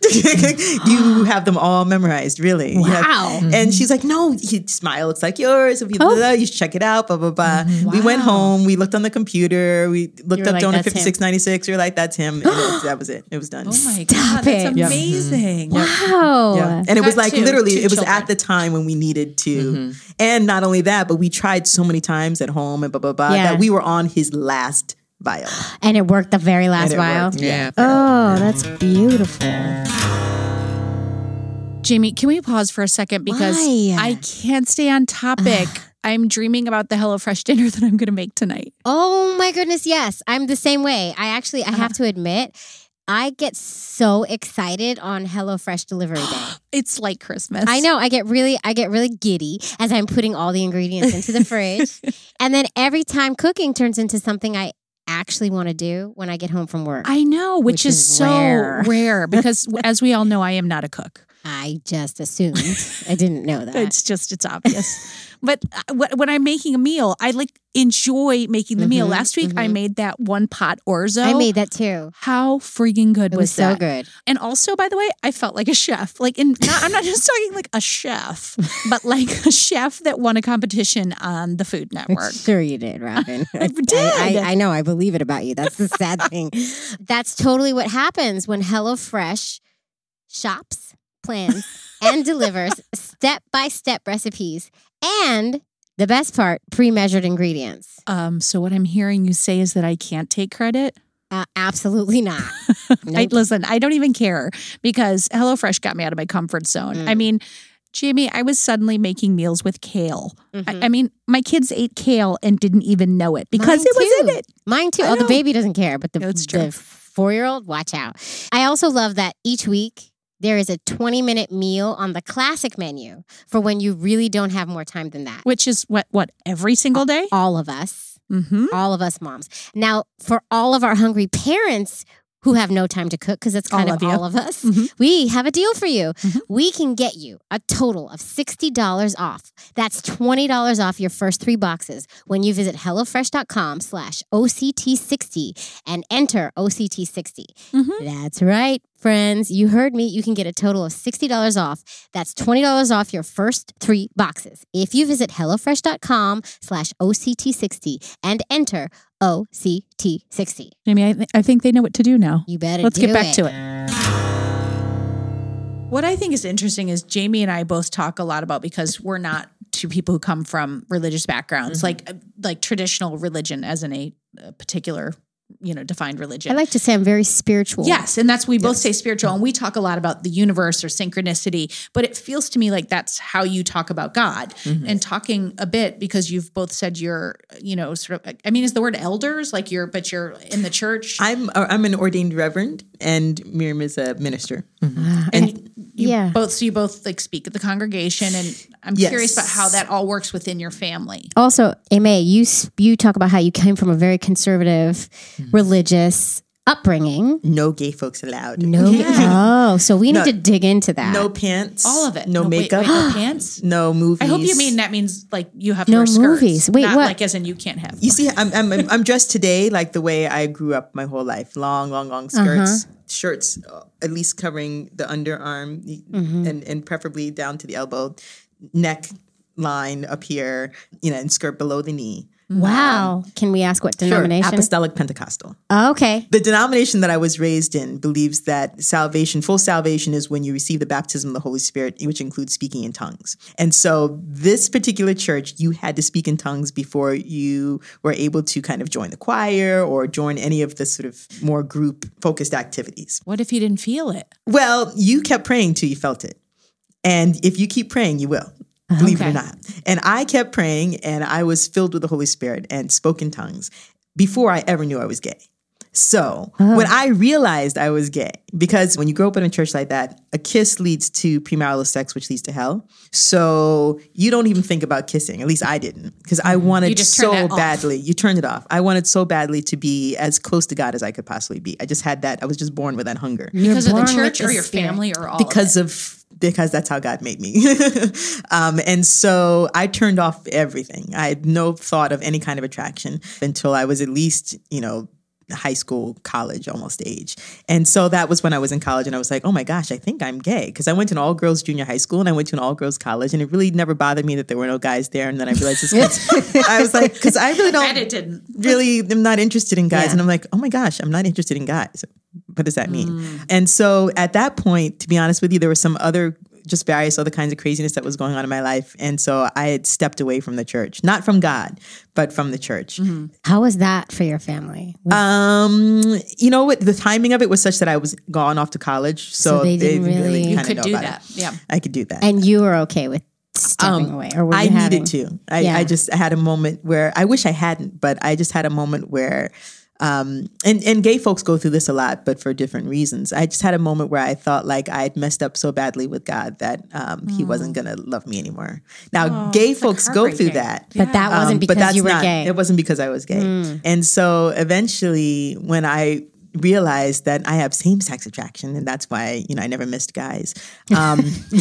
S4: You have them all memorized, really?" You have-
S5: Wow.
S4: And she's like, "No, you smile. It's like yours. If you,
S5: Oh.
S4: blah, you should check it out." Blah blah blah. We went home. We looked on the computer. We looked
S5: were
S4: up
S5: like,
S4: donor
S5: "That's him."
S4: fifty-six ninety-six. We were like, "That's him." And it- that was it. It was done.
S2: Oh my
S5: Stop
S2: God, that's
S5: it.
S4: Yeah.
S2: amazing.
S5: wow.
S4: Yeah. And it was
S2: Got
S4: like
S2: two-
S4: literally,
S2: two
S4: it was
S2: children.
S4: at the time when we needed to. And not only that, but we tried so many times at home and blah, blah, blah,
S5: Yeah.
S4: that we were on his last vial.
S5: And it worked the very last
S4: And it
S5: while.
S4: worked.
S3: Yeah.
S5: Oh, that's beautiful.
S2: Jamie, can we pause for a second because
S5: Why?
S2: I can't stay on topic. I'm dreaming about the HelloFresh dinner that I'm going to make tonight.
S5: Oh my goodness, yes. I'm the same way. I actually, I have to admit, I get so excited on HelloFresh delivery day.
S2: It's like Christmas.
S5: I know. I get really, I get really giddy as I'm putting all the ingredients into the fridge. And then every time cooking turns into something I actually want to do when I get home from work.
S2: I know, which,
S5: Which
S2: is,
S5: is
S2: so
S5: rare.
S2: rare, because as we all know, I am not a cook.
S5: I just assumed. I didn't know that.
S2: It's just, it's obvious. But uh, wh- when I'm making a meal, I like enjoy making the meal.
S5: Mhm,
S2: Last week, I
S5: mhm.
S2: made that one pot orzo.
S5: I made that too.
S2: How freaking good
S5: It
S2: was,
S5: was so
S2: that?
S5: good.
S2: And also, by the way, I felt like a chef. Like, in not, I'm not just talking like a chef, but like a chef that won a competition on the Food Network.
S5: Sure you did, Robin.
S2: I did.
S5: I, I, I know. I believe it about you. That's the sad thing. That's totally what happens when HelloFresh shops, plans, and delivers step-by-step recipes and, the best part, pre-measured ingredients.
S2: Um, so what I'm hearing you say is that I can't take credit.
S5: Uh, absolutely not.
S2: I,
S5: Nope.
S2: listen, I don't even care because HelloFresh got me out of my comfort zone.
S5: Mm.
S2: I mean, Jamie, I was suddenly making meals with kale.
S5: Mhm.
S2: I, I mean, my kids ate kale and didn't even know it because
S5: Mine
S2: it was in
S5: too.
S2: it.
S5: Mine too.
S2: I
S5: Oh, the
S2: know.
S5: baby doesn't care, but the,
S2: No, it's true.
S5: the four-year-old, watch out. I also love that each week there is a twenty-minute meal on the classic menu for when you really don't have more time than that.
S2: Which is what, what, every single day?
S5: All of us.
S2: Mm-hmm.
S5: All of us moms. Now, for all of our hungry parents who have no time to cook, because it's kind
S2: All
S5: of,
S2: of you.
S5: all of us,
S2: Mhm.
S5: we have a deal for you.
S2: Mhm.
S5: We can get you a total of sixty dollars off. That's twenty dollars off your first three boxes when you visit HelloFresh.com slash OCT60 and enter O C T sixty.
S2: Mhm.
S5: That's right, friends. You heard me. You can get a total of sixty dollars off. That's twenty dollars off your first three boxes if you visit HelloFresh.com slash OCT60 and enter O C T sixty.
S2: Jamie, I, th- I think they know what to do now.
S5: You better
S2: Let's
S5: do
S2: get back
S5: it.
S2: to it. What I think is interesting is Jamie and I both talk a lot about, because we're not two people who come from religious backgrounds, like like traditional religion as in a, a particular you know, defined religion.
S5: I like to say I'm very spiritual.
S2: Yes. And that's, we both say spiritual, and we talk a lot about the universe or synchronicity, but it feels to me like that's how you talk about God. Mm-hmm. And talking a bit, because you've both said you're, you know, sort of, I mean, is the word elders, like you're, but you're in the church?
S4: I'm, I'm an ordained reverend, and Miriam is a minister.
S2: Mm-hmm. And you
S5: yeah.
S2: both, so you both like speak at the congregation, and I'm
S4: yes.
S2: curious about how that all works within your family.
S5: Also, Aimee, you you talk about how you came from a very conservative, mm-hmm. religious upbringing.
S4: No gay folks allowed.
S5: No. Yeah. Oh, so we need no, to dig into that.
S4: No pants.
S2: All of it.
S4: No, no makeup.
S2: Wait, wait, no pants.
S4: No movies.
S2: I hope you mean that means like you have to
S5: no
S2: wear skirts.
S5: movies. Wait,
S2: not
S5: what?
S2: Like as in you can't have.
S4: You see, I'm, I'm I'm dressed today like the way I grew up my whole life. Long, long, long skirts. Uh-huh. Shirts, uh, at least covering the underarm, mm-hmm. and, and preferably down to the elbow, neck line up here, you know, and skirt below the knee.
S5: Wow. Um, Can we ask what denomination?
S4: Sure. Apostolic Pentecostal.
S5: Oh, okay.
S4: The denomination that I was raised in believes that salvation, full salvation, is when you receive the baptism of the Holy Spirit, which includes speaking in tongues. And so this particular church, you had to speak in tongues before you were able to kind of join the choir or join any of the sort of more group-focused activities.
S2: What if you didn't feel it?
S4: Well, you kept praying till you felt it. And if you keep praying, you will. Believe okay. it or not. And I kept praying, and I was filled with the Holy Spirit and spoke in tongues before I ever knew I was gay. So oh. when I realized I was gay, because when you grow up in a church like that, a kiss leads to premarital sex, which leads to hell. So you don't even think about kissing. At least I didn't, because I wanted so badly. You turned it off. I wanted so badly to be as close to God as I could possibly be. I just had that. I was just born with that hunger.
S2: Because of the church or your family or all
S4: because
S2: of it?
S4: of Because that's how God made me. um, and so I turned off everything. I had no thought of any kind of attraction until I was at least, you know, high school, college, almost age. And so that was when I was in college, and I was like, oh my gosh, I think I'm gay. Because I went to an all-girls junior high school, and I went to an all-girls college, and it really never bothered me that there were no guys there. And then I realized this I was like, because I really don't
S2: it didn't.
S4: really, I'm not interested in guys.
S5: Yeah.
S4: And I'm like, oh my gosh, I'm not interested in guys. What does that mean? Mm. And so at that point, to be honest with you, there were some other just various other kinds of craziness that was going on in my life. And so I had stepped away from the church, not from God, but from the church.
S5: Mm-hmm. How was that for your family?
S4: Um, you know what? The timing of it was such that I was gone off to college. So,
S5: so they didn't
S4: they
S5: really,
S4: really
S2: you could
S4: know
S2: do
S4: about
S2: that.
S4: It.
S2: Yeah.
S4: I could do that.
S5: And you were okay with stepping
S4: um,
S5: away? Or were you
S4: I
S5: having,
S4: needed to. I,
S5: yeah.
S4: I just had a moment where I wish I hadn't, but I just had a moment where Um, and, and gay folks go through this a lot, but for different reasons. I just had a moment where I thought like I had messed up so badly with God that um, mm. he wasn't going to love me anymore. Now, oh, gay folks go through that.
S5: But that wasn't
S4: um,
S5: because
S4: but that's
S5: you were
S4: not,
S5: gay.
S4: It wasn't because I was gay. Mm. And so eventually when I realized that I have same-sex attraction, and that's why, you know, I never missed guys. Um,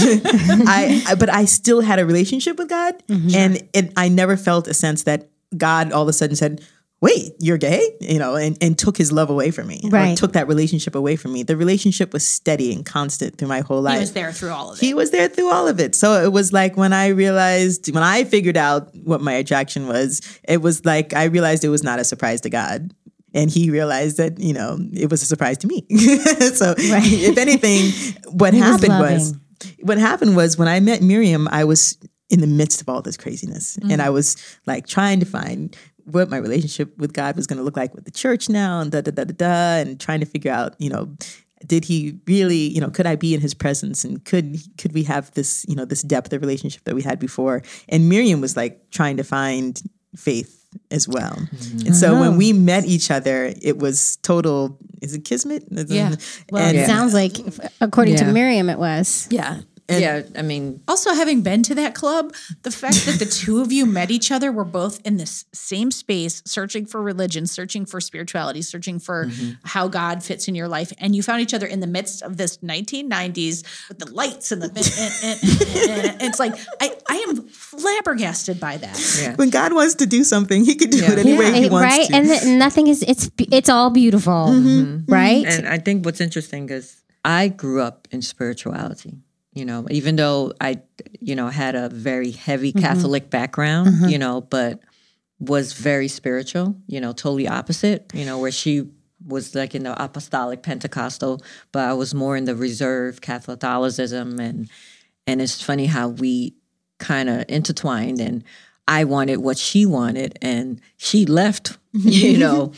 S4: I, I, but I still had a relationship with God, mm-hmm. and it, I never felt a sense that God all of a sudden said, wait, you're gay? You know, and, and took his love away from me.
S5: Right.
S4: Or took that relationship away from me. The relationship was steady and constant through my whole life.
S2: He was there through all of it.
S4: He was there through all of it. So it was like when I realized, when I figured out what my attraction was, it was like I realized it was not a surprise to God. And he realized that, you know, it was a surprise to me. So right. if anything, what
S5: he
S4: happened
S5: was,
S4: was, what happened was when I met Miriam, I was in the midst of all this craziness. Mm. And I was like trying to find what my relationship with God was going to look like with the church now, and da da da da da, and trying to figure out, you know, did he really, you know, could I be in his presence, and could could we have this, you know, this depth of relationship that we had before? And Miriam was like trying to find faith as well. Mm-hmm. And so oh. when we met each other, it was total. Is it kismet?
S2: Yeah.
S5: Well,
S4: and,
S5: it sounds like, according
S3: yeah.
S5: to Miriam, it was.
S4: Yeah.
S3: And yeah, I mean,
S2: also having been to that club, the fact that the two of you met each other, were both in this same space, searching for religion, searching for spirituality, searching for mm-hmm. how God fits in your life, and you found each other in the midst of this nineteen nineties with the lights and the and, and, and, and it's like I, I am flabbergasted by that.
S4: Yeah. When God wants to do something, He can do
S3: yeah.
S4: it any
S5: yeah,
S4: way He
S5: it,
S4: wants
S5: right?
S4: to.
S5: And the, nothing is it's it's all beautiful, mm-hmm. right?
S3: And I think what's interesting is I grew up in spirituality. You know, even though I, you know, had a very heavy Catholic mm-hmm. background, mm-hmm. you know, but was very spiritual, you know, totally opposite, you know, where she was like in the apostolic Pentecostal, but I was more in the reserved Catholicism. And, and it's funny how we kind of intertwined, and I wanted what she wanted, and she left, you know,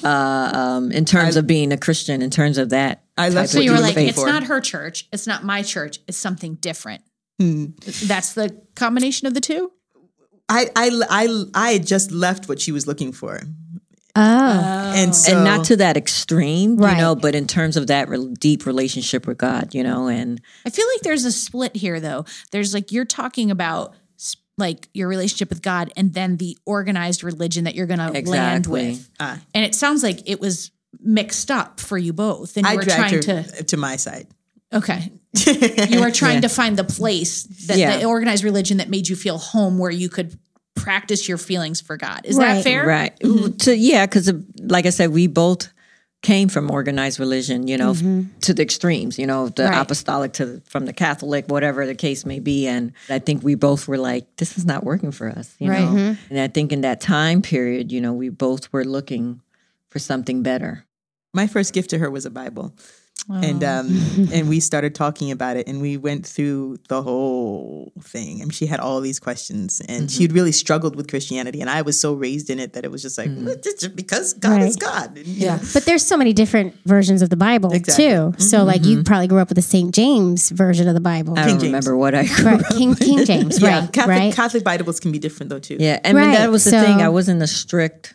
S3: uh, um, in terms
S4: I-
S3: of being a Christian, in terms of that.
S4: I love
S3: type
S2: So
S3: of
S2: you were
S4: you
S2: like,
S4: faith
S2: it's
S4: for.
S2: not her church. It's not my church. It's something different.
S4: Hmm.
S2: That's the combination of the two?
S4: I, I, I, I had just left what she was looking for.
S5: Oh.
S4: And so,
S3: and not to that extreme,
S5: Right.
S3: you know, but in terms of that re- deep relationship with God, you know, and
S2: I feel like there's a split here, though. There's like, you're talking about s- like your relationship with God and then the organized religion that you're going to land
S3: Exactly.
S2: with.
S4: Ah.
S2: And it sounds like it was mixed up for you both. And you
S4: I
S2: were
S4: dragged
S2: trying
S4: her
S2: to,
S4: to my side.
S2: okay. You were trying to find the place that
S3: Yeah.
S2: the organized religion that made you feel home where you could practice your feelings for God. Is
S5: Right.
S2: that fair?
S3: right. To, yeah, because like I said, we both came from organized religion, you know, to the extremes, you know, the
S2: Right.
S3: apostolic to from the Catholic, whatever the case may be. And I think we both were like, this is not working for us, you
S2: Right.
S3: know. And I think in that time period, you know, we both were looking for something better.
S4: My first gift to her was a Bible. And um, and we started talking about it, and we went through the whole thing. And she had all these questions, and she had really struggled with Christianity, and I was so raised in it that it was just like, "Well, it's just because God is
S5: Right.
S4: God. And, you know,
S5: But there's so many different versions of the Bible
S4: Exactly.
S5: too. So like you probably grew up with the Saint James version of the Bible.
S3: I
S4: King
S3: don't
S4: James.
S3: remember what I grew
S5: Right.
S3: up
S5: King King James,
S4: yeah,
S5: right.
S4: Catholic
S5: right.
S4: Catholic Bibles can be different though too.
S3: Yeah, I mean,
S5: Right,
S3: that was the thing.
S5: so-
S3: I wasn't a strict.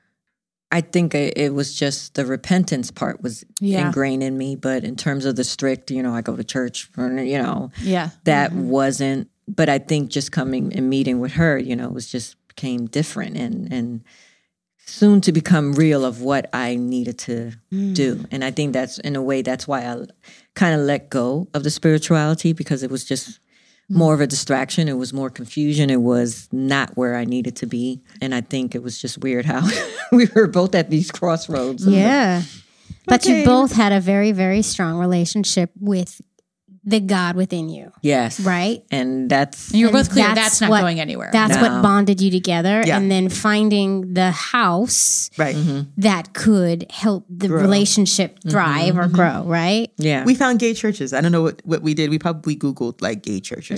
S3: I think it, it was just the repentance part was
S2: Yeah.
S3: ingrained in me. But in terms of the strict, you know, I go to church, or, you know,
S2: Yeah.
S3: that wasn't. But I think just coming and meeting with her, you know, was just became different and and soon to become real of what I needed to do. And I think that's in a way that's why I kind of let go of the spirituality, because it was just more of a distraction. It was more confusion. It was not where I needed to be. And I think it was just weird how we were both at these crossroads.
S5: Yeah. But
S3: Okay.
S5: you both had a very, very strong relationship with the God within you,
S3: Yes.
S5: right?
S3: And that's,
S2: And you were
S5: And
S2: both clear
S5: that's
S2: that's, not
S5: what-
S2: going anywhere.
S5: That's
S3: No.
S5: what bonded you together.
S4: Yeah.
S5: And then finding the house
S4: Right.
S5: that could help the
S4: Grow.
S5: relationship thrive or grow, right?
S3: yeah.
S4: We found gay churches. I don't know what, what we did. We probably Googled like gay churches.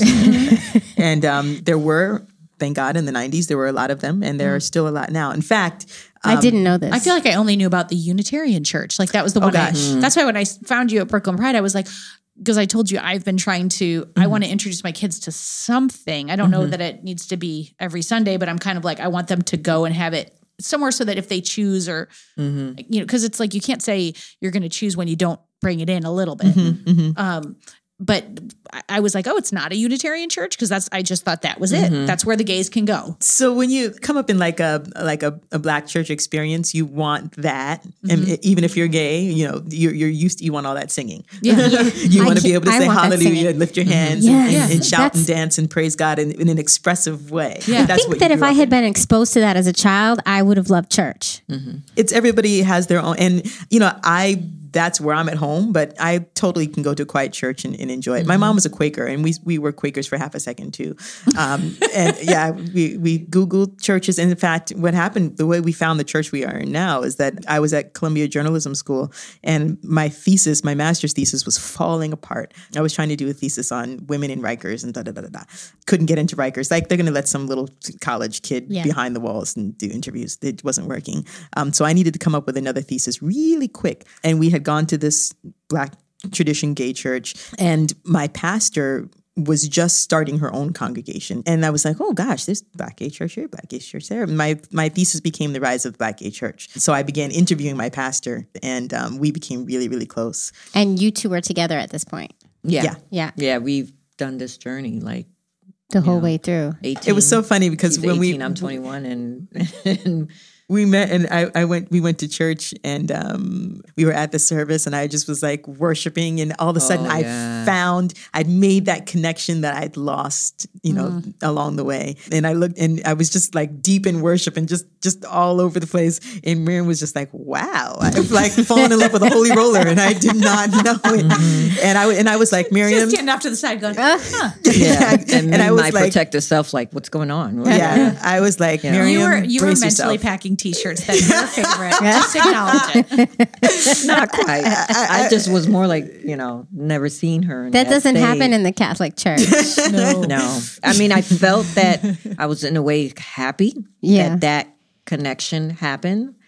S4: and um, there were, thank God, in the nineties, there were a lot of them, and there are still a lot now. In fact,
S5: I didn't know this.
S2: I feel like I only knew about the Unitarian Church. Like that was the one. I,
S4: gosh.
S2: That's why when I s- found you at Brooklyn Pride, I was like, because I told you I've been trying to. I want to introduce my kids to something. I don't know that it needs to be every Sunday, but I'm kind of like I want them to go and have it somewhere so that if they choose or you know, because it's like you can't say you're going to choose when you don't bring it in a little bit. Um, but I- I was like, oh, it's not a Unitarian church because that's. I just thought that was it. That's where the gays can go.
S4: so when you come up in like a like a, a black church experience, you want that, and even if you're gay, you know you're you're used to, you want all that singing.
S2: Yeah.
S4: you
S5: I
S4: want to be
S5: can't-
S4: able to
S5: I
S4: say
S5: want that
S4: hallelujah,
S5: singing.
S4: and lift your hands,
S5: Yes.
S4: and, and,
S5: Yeah.
S4: and shout
S5: That's-
S4: and dance and praise God in, in an expressive way.
S2: Yeah. I
S4: That's
S5: I think
S4: what
S5: that
S4: you
S5: if
S4: grew
S5: I
S4: up
S5: had
S4: in.
S5: been exposed to that as a child, I would have loved church.
S4: It's everybody has their own, and you know I. That's where I'm at home, but I totally can go to a quiet church and, and enjoy it. My mom was a Quaker, and we we were Quakers for half a second too. Um, and yeah, we we Googled churches. And in fact, what happened, the way we found the church we are in now is that I was at Columbia Journalism School, and my thesis, my master's thesis, was falling apart. I was trying to do a thesis on women in Rikers and da da da da da. Couldn't get into Rikers. Like they're going to let some little college kid
S5: Yeah.
S4: behind the walls and do interviews. It wasn't working. Um, so I needed to come up with another thesis really quick, and we had gone to this black tradition gay church, and my pastor was just starting her own congregation, and I was like, oh gosh, there's black gay church here, black gay church there. My my thesis became the rise of the black gay church. So I began interviewing my pastor, and um, we became really really close.
S5: And you two were together at this point.
S3: yeah.
S4: Yeah.
S5: Yeah.
S3: Yeah, we've done this journey like
S5: The whole way through.
S3: eighteen.
S4: It was so funny because
S3: He's
S4: when
S3: eighteen,
S4: we
S3: I'm twenty-one, and, and
S4: we met, and I, I went we went to church, and um, we were at the service, and I just was like worshiping, and all of a sudden
S3: Oh,
S4: I
S3: yeah.
S4: found I'd made that connection that I'd lost, you know,
S3: Mm.
S4: along the way. And I looked, and I was just like deep in worship and just just all over the place. And Miriam was just like, "Wow, I've like fallen in love with a holy roller, and I did not know it."
S3: Mm-hmm.
S4: And I and I was like, Miriam,
S2: Just standing off to the side going, huh.
S3: yeah, and,
S4: and I was
S3: my
S4: like,
S3: protective self, like, what's going on?
S4: yeah, I was like, Miriam,
S2: You were you were
S4: brace
S2: mentally
S4: yourself.
S2: packing T-shirts. That's your favorite. Just acknowledge it.
S3: Not quite. I, just was more like, you know, never seen her. In
S5: That doesn't
S3: state.
S5: happen in the Catholic Church.
S2: No.
S3: No, I mean, I felt that I was in a way happy
S5: Yeah.
S3: that that connection happened.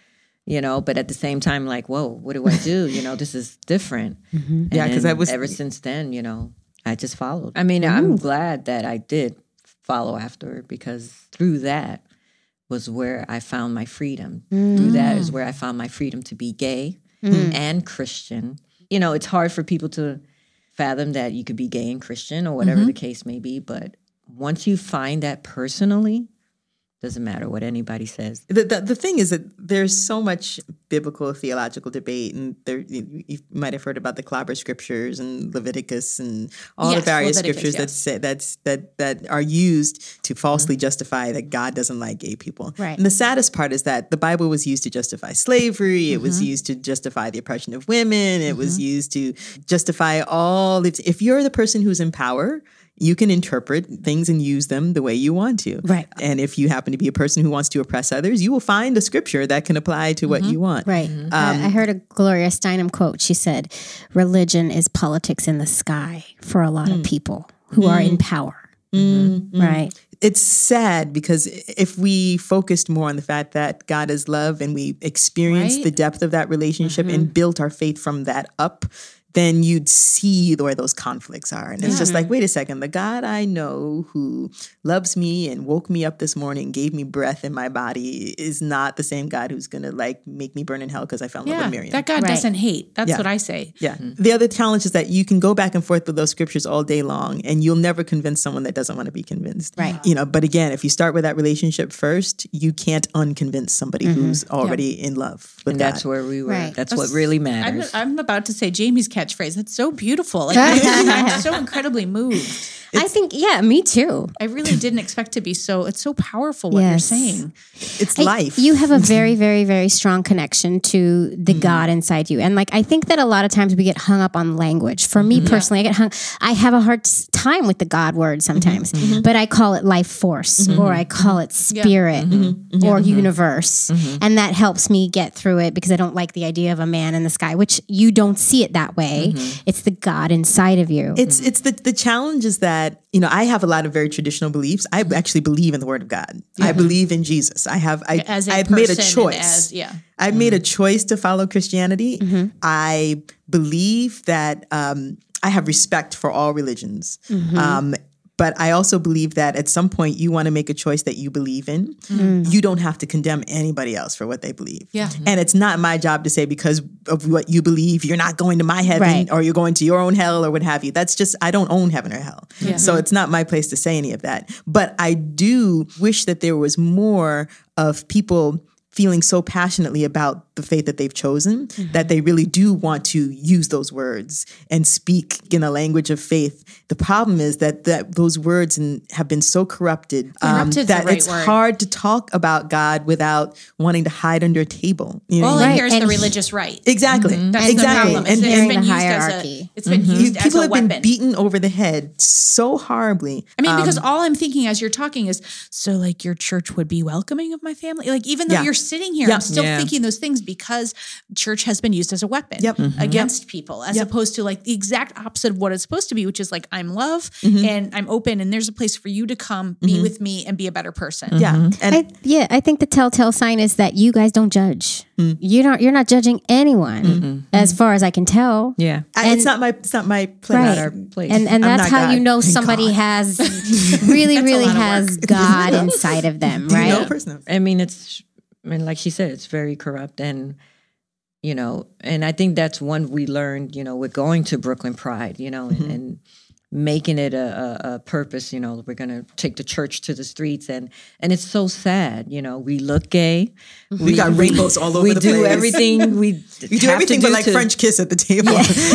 S3: you know, but at the same time, like, whoa, what do I do? You know, this is different.
S4: Mm-hmm. Yeah, because I was
S3: ever since then, you know, I just followed. I mean, Ooh. I'm glad that I did follow after, because through that was where I found my freedom. Mm. Through that is where I found my freedom to be gay mm. and Christian. You know, it's hard for people to fathom that you could be gay and Christian or whatever mm-hmm. the case may be, but once you find that personally, doesn't matter what anybody says.
S4: The, the the thing is that there's so much biblical theological debate, and there you, you might have heard about the clobber scriptures and Leviticus and all yes, the various Leviticus, scriptures yes. that say that's that that are used to falsely mm-hmm. justify that God doesn't like gay people.
S5: Right.
S4: And the saddest part is that the Bible was used to justify slavery. It mm-hmm. was used to justify the oppression of women. It mm-hmm. was used to justify all. If you're the person who's in power, you can interpret things and use them the way you want to.
S5: Right.
S4: And if you happen to be a person who wants to oppress others, you will find a scripture that can apply to mm-hmm. what you want.
S5: Right. Mm-hmm. Um, I heard a Gloria Steinem quote. She said, religion is politics in the sky for a lot mm. of people who mm. are in power.
S4: Mm-hmm.
S5: Right.
S4: It's sad because if we focused more on the fact that God is love and we experienced right? the depth of that relationship mm-hmm. and built our faith from that up, then you'd see where those conflicts are. And it's yeah. just like, wait a second, the God I know who loves me and woke me up this morning, gave me breath in my body, is not the same God who's going to like make me burn in hell because I fell in
S2: yeah,
S4: love with Miriam.
S2: That God
S5: right.
S2: doesn't hate. That's
S4: yeah.
S2: what I say.
S4: Yeah. Mm-hmm. The other challenge is that you can go back and forth with those scriptures all day long and you'll never convince someone that doesn't want to be convinced.
S5: Right.
S4: You know, but again, if you start with that relationship first, you can't unconvince somebody mm-hmm. who's already yeah. in love with
S3: and
S4: God.
S3: That's where we were.
S5: Right.
S3: That's, that's what really matters.
S2: I'm, I'm about to say Jamie's catchphrase. That's so beautiful. Like, I'm so incredibly moved.
S5: It's, I think, yeah, me too.
S2: I really didn't expect to be so, it's so powerful what yes. you're saying.
S4: It's
S5: I,
S4: life.
S5: You have a very, very, very strong connection to the mm-hmm. God inside you. And like, I think that a lot of times we get hung up on language. For me personally, yeah. I get hung, I have a hard time with the God word sometimes, mm-hmm. but I call it life force mm-hmm. or I call it spirit
S2: yeah. mm-hmm.
S5: or
S2: mm-hmm.
S5: universe. Mm-hmm. And that helps me get through it because I don't like the idea of a man in the sky, which you don't see it that way. Mm-hmm. It's the God inside of you.
S4: It's, it's the, the challenge is that, you know, I have a lot of very traditional beliefs. I actually believe in the Word of God. Yeah. I believe in Jesus. I have. I,
S2: as a
S4: I've made a
S2: person
S4: choice.
S2: As, yeah,
S4: I've mm-hmm. made a choice to follow Christianity. Mm-hmm. I believe that um, I have respect for all religions. Mm-hmm. Um, But I also believe that at some point you want to make a choice that you believe in. Mm. You don't have to condemn anybody else for what they believe.
S2: Yeah. Mm-hmm.
S4: And it's not my job to say because of what you believe, you're not going to my heaven
S5: right.
S4: or you're going to your own hell or what have you. That's just, I don't own heaven or hell. Yeah. So it's not my place to say any of that. But I do wish that there was more of people feeling so passionately about the faith that they've chosen mm-hmm. that they really do want to use those words and speak in a language of faith. The problem is that, that those words in, have been so corrupted um, that
S2: right
S4: it's
S2: word.
S4: hard to talk about God without wanting to hide under a table. You know?
S2: All
S4: right.
S2: I hear is
S5: and
S2: the religious right.
S4: Exactly.
S2: Mm-hmm. That's
S4: exactly.
S2: the problem. It's,
S4: and,
S2: it's
S4: and
S2: been
S5: the
S2: used
S5: hierarchy.
S2: as a, it's been
S4: mm-hmm.
S2: used
S4: People
S2: as a
S4: have
S2: weapon.
S4: been beaten over the head so horribly.
S2: I mean, because
S4: um,
S2: all I'm thinking as you're talking is, so like your church would be welcoming of my family? Like even though
S4: yeah.
S2: you're sitting here,
S4: yeah.
S2: I'm still
S3: Yeah.
S2: thinking those things because church has been used as a weapon
S4: Yep. Mm-hmm.
S2: against people as
S4: Yep.
S2: opposed to like the exact opposite of what it's supposed to be, which is like I'm love
S4: Mm-hmm.
S2: and I'm open and there's a place for you to come, be
S4: Mm-hmm.
S2: with me and be a better person.
S4: Yeah. And
S5: I, yeah, I think the telltale sign is that you guys don't judge. Mm. You don't. You're not judging anyone,
S3: Mm-mm.
S5: as far as I can tell.
S3: Yeah.
S4: I,
S5: And-
S4: it's not my it's not my place.
S5: Right.
S3: Not our place.
S5: And and
S4: I'm
S5: that's
S4: not
S5: how
S4: God.
S5: you know
S4: Thank
S5: somebody
S4: God.
S5: has really,
S2: That's a
S5: really
S2: lot of
S5: has
S2: work.
S5: God inside of them,
S4: Do you
S5: right?
S4: know a person?
S3: I mean, it's, I mean, like she said, it's very corrupt. And, you know, and I think that's one we learned, you know, with going to Brooklyn Pride, you know,
S4: Mm-hmm.
S3: and, and making it a, a, a purpose, you know, we're going to take the church to the streets. And, and it's so sad, you know, we look gay.
S4: We got rainbows all over
S3: we
S4: the
S3: do
S4: place.
S3: everything. We,
S4: You do everything but like
S3: to,
S4: French kiss at the table.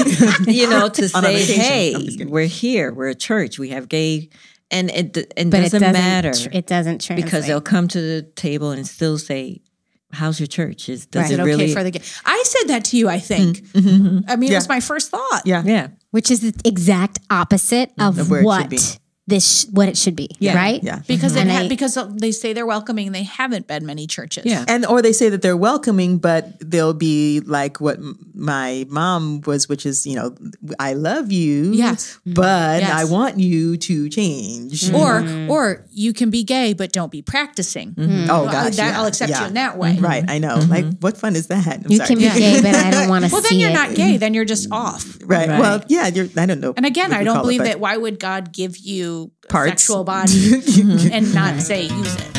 S3: you know, to
S4: On a
S3: say,
S4: vacation.
S3: hey,
S4: I'm just kidding.
S3: we're here, we're a church, we have gay, and it, it
S5: But
S3: doesn't,
S5: it doesn't
S3: matter
S5: tr- it doesn't translate.
S3: because they'll come to the table and still say, how's your church? Is, does
S5: Right.
S3: it
S2: Okay
S3: really?
S2: for the gay. I said that to you, I think.
S4: Mm-hmm.
S2: I mean,
S4: Yeah.
S2: it was my first thought.
S4: Yeah.
S3: yeah.
S5: Which is the exact opposite of,
S4: Of where it should
S5: what
S4: be.
S5: this sh- what it should be,
S2: Yeah.
S5: right?
S4: Yeah.
S2: Because
S5: And
S2: it ha-
S5: I-
S2: because they say they're welcoming, they haven't been many churches.
S3: Yeah.
S4: And or they say that they're welcoming, but they'll be like what my mom was, which is, you know, I love you,
S2: Yes.
S4: but
S2: Yes.
S4: I want you to change.
S2: Or or you can be gay but don't be practicing.
S4: Oh gosh,
S2: that,
S4: yeah,
S2: I'll accept
S4: yeah.
S2: you in that way.
S4: Right, I know. Like, what fun is that? I'm
S5: You
S4: sorry.
S5: can be gay, but I don't want to
S2: Well,
S5: see
S2: then you're
S5: it.
S2: not gay. Then you're just off.
S4: Right.
S3: Right.
S4: Well, yeah, you're, I don't know.
S2: And again,
S4: what
S2: I
S4: you
S2: don't
S4: call it,
S2: believe
S4: but-
S2: that. Why would God give you a
S4: Parts.
S2: sexual body and not say use it?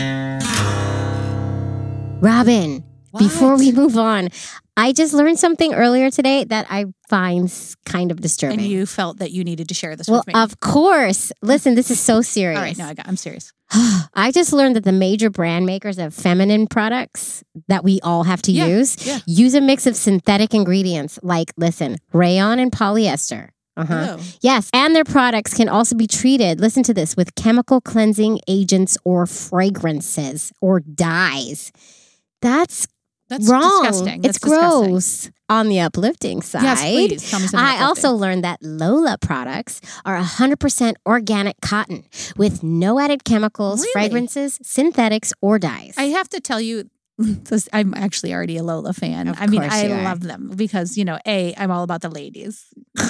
S5: Robin, before we move on, I just learned something earlier today that I find s- kind of disturbing.
S2: And you felt that you needed to share this
S5: well,
S2: with me.
S5: of course. Listen, this is so serious.
S2: All right, no, I got, I'm serious.
S5: I just learned that the major brand makers of feminine products that we all have to
S2: Yeah,
S5: use
S2: yeah.
S5: use a mix of synthetic ingredients like, listen, rayon and polyester. Uh-huh.
S2: Oh.
S5: Yes, and their products can also be treated, listen to this, with chemical cleansing agents or fragrances or dyes. That's
S2: That's
S5: wrong.
S2: disgusting.
S5: It's
S2: That's disgusting.
S5: gross. On the uplifting side,
S2: Yes, please. Tell me something
S5: I
S2: uplifting.
S5: also learned that Lola products are one hundred percent organic cotton with no added chemicals,
S2: Really?
S5: fragrances, synthetics, or dyes.
S2: I have to tell you, this, I'm actually already a Lola fan.
S5: Of
S2: I mean,
S5: course
S2: I
S5: you are.
S2: love them because, you know, A, I'm all about the ladies.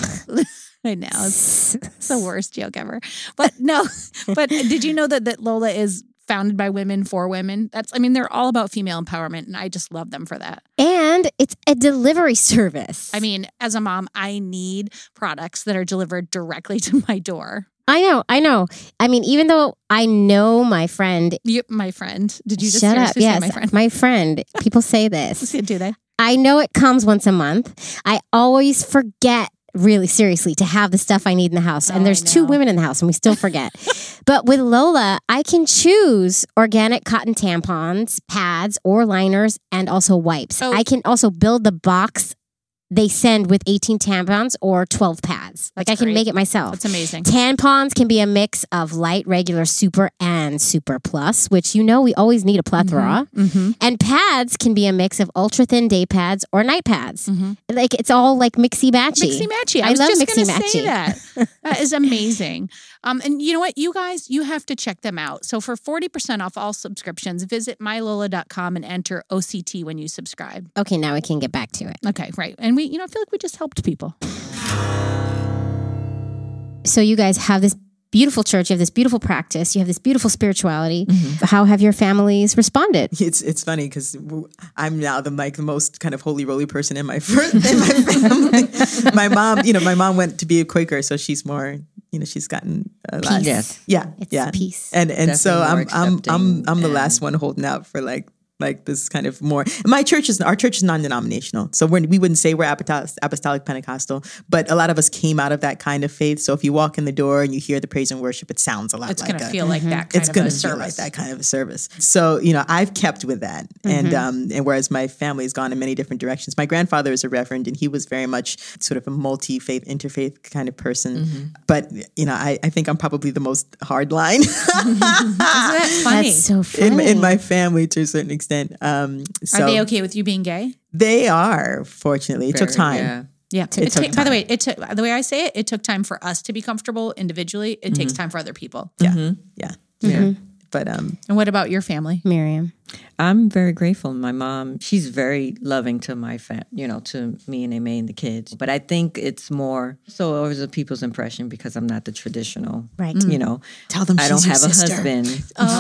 S2: I know. It's, it's the worst joke ever. But no, but did you know that, that Lola is founded by women for women? That's, I mean, they're all about female empowerment, and I just love them for that.
S5: And it's a delivery service.
S2: I mean, as a mom, I need products that are delivered directly to my door.
S5: I know, I know. I mean, even though I know my friend,
S2: You, my friend, did you just
S5: shut up.
S2: seriously
S5: Yes,
S2: say my friend?
S5: my friend. People say this.
S2: Do they?
S5: I know it comes once a month. I always forget, really seriously, to have the stuff I need in the house.
S2: Oh,
S5: And there's
S2: I
S5: two
S2: know.
S5: women in the house and we still forget. But with Lola, I can choose organic cotton tampons, pads, or liners, and also wipes.
S2: Oh.
S5: I can also build the box they send with eighteen tampons or twelve pads. Like
S2: That's
S5: I can
S2: great.
S5: make it myself.
S2: That's amazing.
S5: Tampons can be a mix of light, regular, super, and super plus, which you know we always need a plethora.
S2: Mm-hmm.
S5: And pads can be a mix of ultra thin day pads or night pads.
S2: Mm-hmm.
S5: Like it's all like mixy matchy.
S2: Mixy matchy. I,
S5: I
S2: was
S5: love
S2: just
S5: mixy
S2: going to say
S5: matchy.
S2: that. That is amazing. Um, and you know what, you guys, you have to check them out. So for forty percent off all subscriptions, visit my lola dot com and enter O C T when you subscribe.
S5: Okay, now we can get back to it.
S2: Okay, right. And we, you know, I feel like we just helped people.
S5: So you guys have this beautiful church, you have this beautiful practice, you have this beautiful spirituality.
S2: Mm-hmm.
S5: How have your families responded?
S4: It's it's funny because I'm now the like the most kind of holy roly person in my fr- in my family. My mom, you know, my mom went to be a Quaker, so she's more, you know, she's gotten a lot.
S5: Peace.
S3: Yes.
S4: Yeah,
S5: It's
S4: yeah,
S5: peace.
S4: and and so
S3: Definitely
S4: I'm
S3: more
S4: I'm I'm I'm the
S3: accepting
S4: last
S3: and-
S4: one holding out for like. Like this kind of more. My church is our church is non-denominational, so we're, we wouldn't say we're apostolic, apostolic Pentecostal, but a lot of us came out of that kind of faith. So if you walk in the door and you hear the praise and worship, it sounds a lot
S2: It's
S4: like
S2: going to
S4: a,
S2: feel like that kind
S4: it's
S2: of
S4: going
S2: a
S4: to feel like
S2: service.
S4: that kind of a service. So you know, I've kept with that, and um, and whereas my family has gone in many different directions. My grandfather is a reverend, and he was very much sort of a multi-faith, interfaith kind of person. But you know, I, I think I'm probably the most hardline
S2: Isn't that funny?
S5: That's so funny.
S4: in in my family to a certain extent. Um, so
S2: Are they okay with you being gay?
S4: They are. Fortunately, it took
S3: Very,
S4: time.
S3: yeah.
S2: Yeah.
S4: It
S2: It
S4: took
S2: took- by the
S4: time.
S2: way, it took, the way I say it, it took time for us to be comfortable individually. It takes time for other people.
S4: Yeah, yeah.
S3: Yeah.
S4: But um,
S2: And what about your family?
S5: Miriam.
S3: I'm very grateful. My mom, she's very loving to my fam, you know, to me and Aimee and the kids. But I think it's more so it was a people's impression because I'm not the traditional,
S5: Right.
S3: you know.
S4: tell them
S3: I don't
S4: she's your
S3: have a
S4: sister.
S3: husband.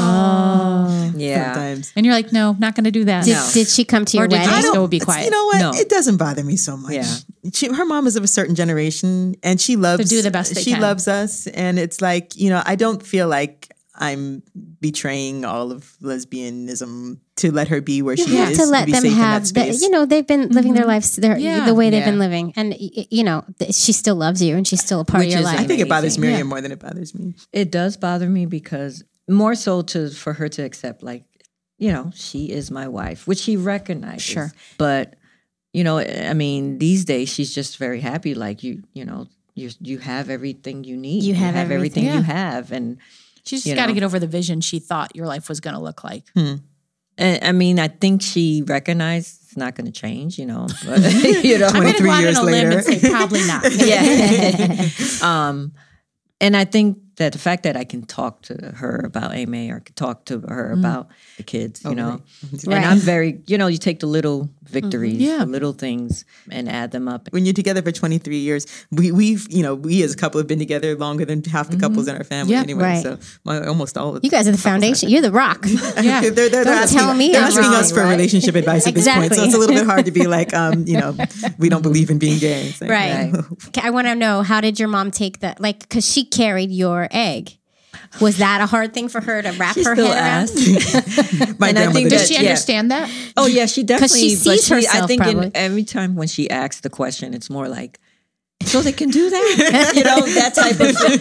S2: Oh.
S3: Yeah.
S4: Sometimes.
S2: And you're like, no, not going to do that.
S5: Did,
S3: No.
S5: did she come to
S2: Or
S5: your
S2: did you
S5: wedding?
S2: just go be
S4: It's-
S2: quiet?
S4: You know what?
S3: No.
S4: It doesn't bother me so much.
S3: Yeah.
S4: She, her mom is of a certain generation, and she loves
S2: To do the best they
S4: She
S2: can.
S4: loves us, and it's like you know, I don't feel like I'm betraying all of lesbianism to let her be where
S5: You
S4: she
S5: have
S4: is.
S5: to
S4: and
S5: let
S4: be
S5: them
S4: safe in
S5: have,
S4: that
S5: the,
S4: space.
S5: you know, they've been living their lives their,
S2: Yeah.
S5: the way they've
S3: Yeah.
S5: been living. And, y- you know, th- she still loves you and she's still a part
S3: Which
S5: of your
S3: is
S5: life.
S4: I think it bothers
S3: amazing.
S4: Miriam
S3: Yeah.
S4: more than it bothers me.
S3: It does bother me because more so to for her to accept, like, you know, she is my wife, which she recognizes.
S2: Sure.
S3: But, you know, I mean, these days she's just very happy. Like you, you know, you you have everything you need.
S5: You have
S3: everything,
S2: everything.
S3: you
S2: Yeah.
S3: have, and
S2: She's
S3: you
S2: just got to
S3: know.
S2: get over the vision she thought your life was going to look like.
S3: And, I mean, I think she recognized it's not going to change, you know. But, you know,
S2: I'm going to go
S4: twenty-three
S2: out on
S4: years
S2: a limb
S4: later.
S2: and say probably not.
S3: yeah. um, and I think that the fact that I can talk to her about Amy or can talk to her mm. about the kids, you oh, know, right. and I'm very, you know, you take the little victories, mm-hmm. yeah. the little things, and add them up.
S4: When you're together for twenty-three years, we, we've, you know, we as a couple have been together longer than half the mm-hmm. couples in our family
S5: yep,
S4: anyway.
S5: Right.
S4: So my, almost all of
S5: you guys are the foundation. You're the rock.
S4: yeah, they're, they're, they're asking,
S5: tell me
S4: they're
S5: I'm
S4: asking
S5: wrong,
S4: us for
S5: right?
S4: relationship advice at
S5: exactly.
S4: this point. So it's a little bit hard to be like, um, you know, we don't believe in being gay. Like,
S5: right.
S4: No.
S5: I want to know, how did your mom take that? Like, because she carried your egg. Was that a hard thing for her to wrap
S3: she
S5: her
S3: still
S5: head around?
S4: My
S2: and I think
S4: did.
S2: Does she
S3: yeah.
S2: understand that?
S3: Oh yeah, she definitely.
S5: Because she sees
S3: but
S5: herself.
S3: She, I think
S5: probably.
S3: in, every time when she asks the question, it's more like, so they can do that, you know, that type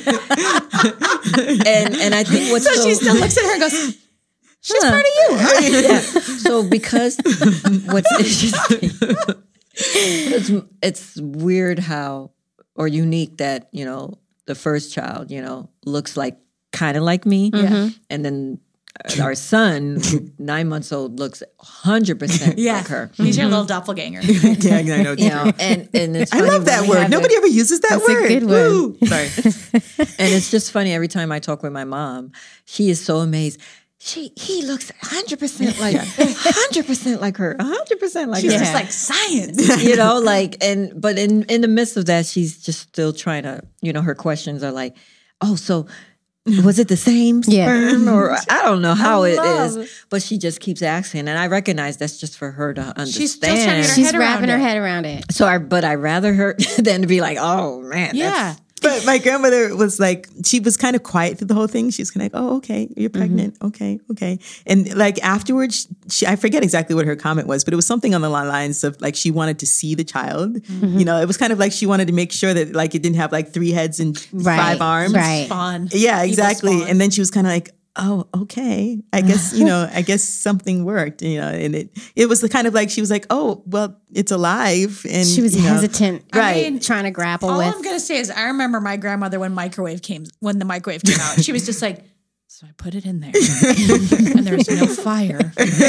S3: of thing. and and I think what's
S2: so,
S3: so
S2: she still looks at her and goes, she's
S3: huh.
S2: part of you. Huh?
S3: Yeah. So because what's interesting, it's, it's weird how or unique that, you know, the first child, you know, looks like kind of like me,
S5: mm-hmm.
S3: and then our son, nine months old, looks one hundred percent
S2: yeah.
S3: like her.
S2: He's mm-hmm. your little doppelganger.
S4: yeah, I know.
S3: You know, and, and it's
S4: I
S3: funny
S4: love that word. Nobody
S3: it.
S4: ever uses that
S5: That's
S4: word.
S5: a good
S4: Woo.
S5: word.
S4: Sorry.
S3: And it's just funny every time I talk with my mom, she is so amazed. She he looks one hundred percent like one hundred percent like her. one hundred percent like
S2: she's
S3: her.
S2: just like science.
S3: You know, like and but in in the midst of that, she's just still trying to, you know, her questions are like, "Oh, so was it the same sperm?"
S5: Yeah.
S3: Or I don't know how
S2: I
S3: it
S2: love.
S3: is, but she just keeps asking, and I recognize that's just for her to understand.
S2: She's still trying to get her
S5: She's
S2: head
S5: wrapping her
S2: around it.
S5: head around it.
S3: So I, but I rather her than to be like, "Oh man,
S2: Yeah.
S3: that's,
S4: But my grandmother was like, she was kind of quiet through the whole thing. She was kind of like, oh, okay, you're pregnant. Mm-hmm. Okay, okay. And like afterwards, she, I forget exactly what her comment was, but it was something on the lines of like she wanted to see the child. Mm-hmm. You know, it was kind of like she wanted to make sure that like it didn't have like three heads and
S5: Right,
S4: five arms.
S5: right.
S2: Spawn.
S4: Yeah, exactly.
S2: Spawn.
S4: And then she was kind of like, oh, okay. I guess, you know, I guess something worked, you know, and it it was the kind of like, she was like, oh, well, it's alive. And
S5: She was
S4: you know,
S5: hesitant,
S2: I
S4: right.
S2: mean,
S5: trying to grapple
S2: All
S5: with.
S2: I'm gonna say is, I remember my grandmother when microwave came, when the microwave came out, she was just like, so I put it in there, and there's no fire,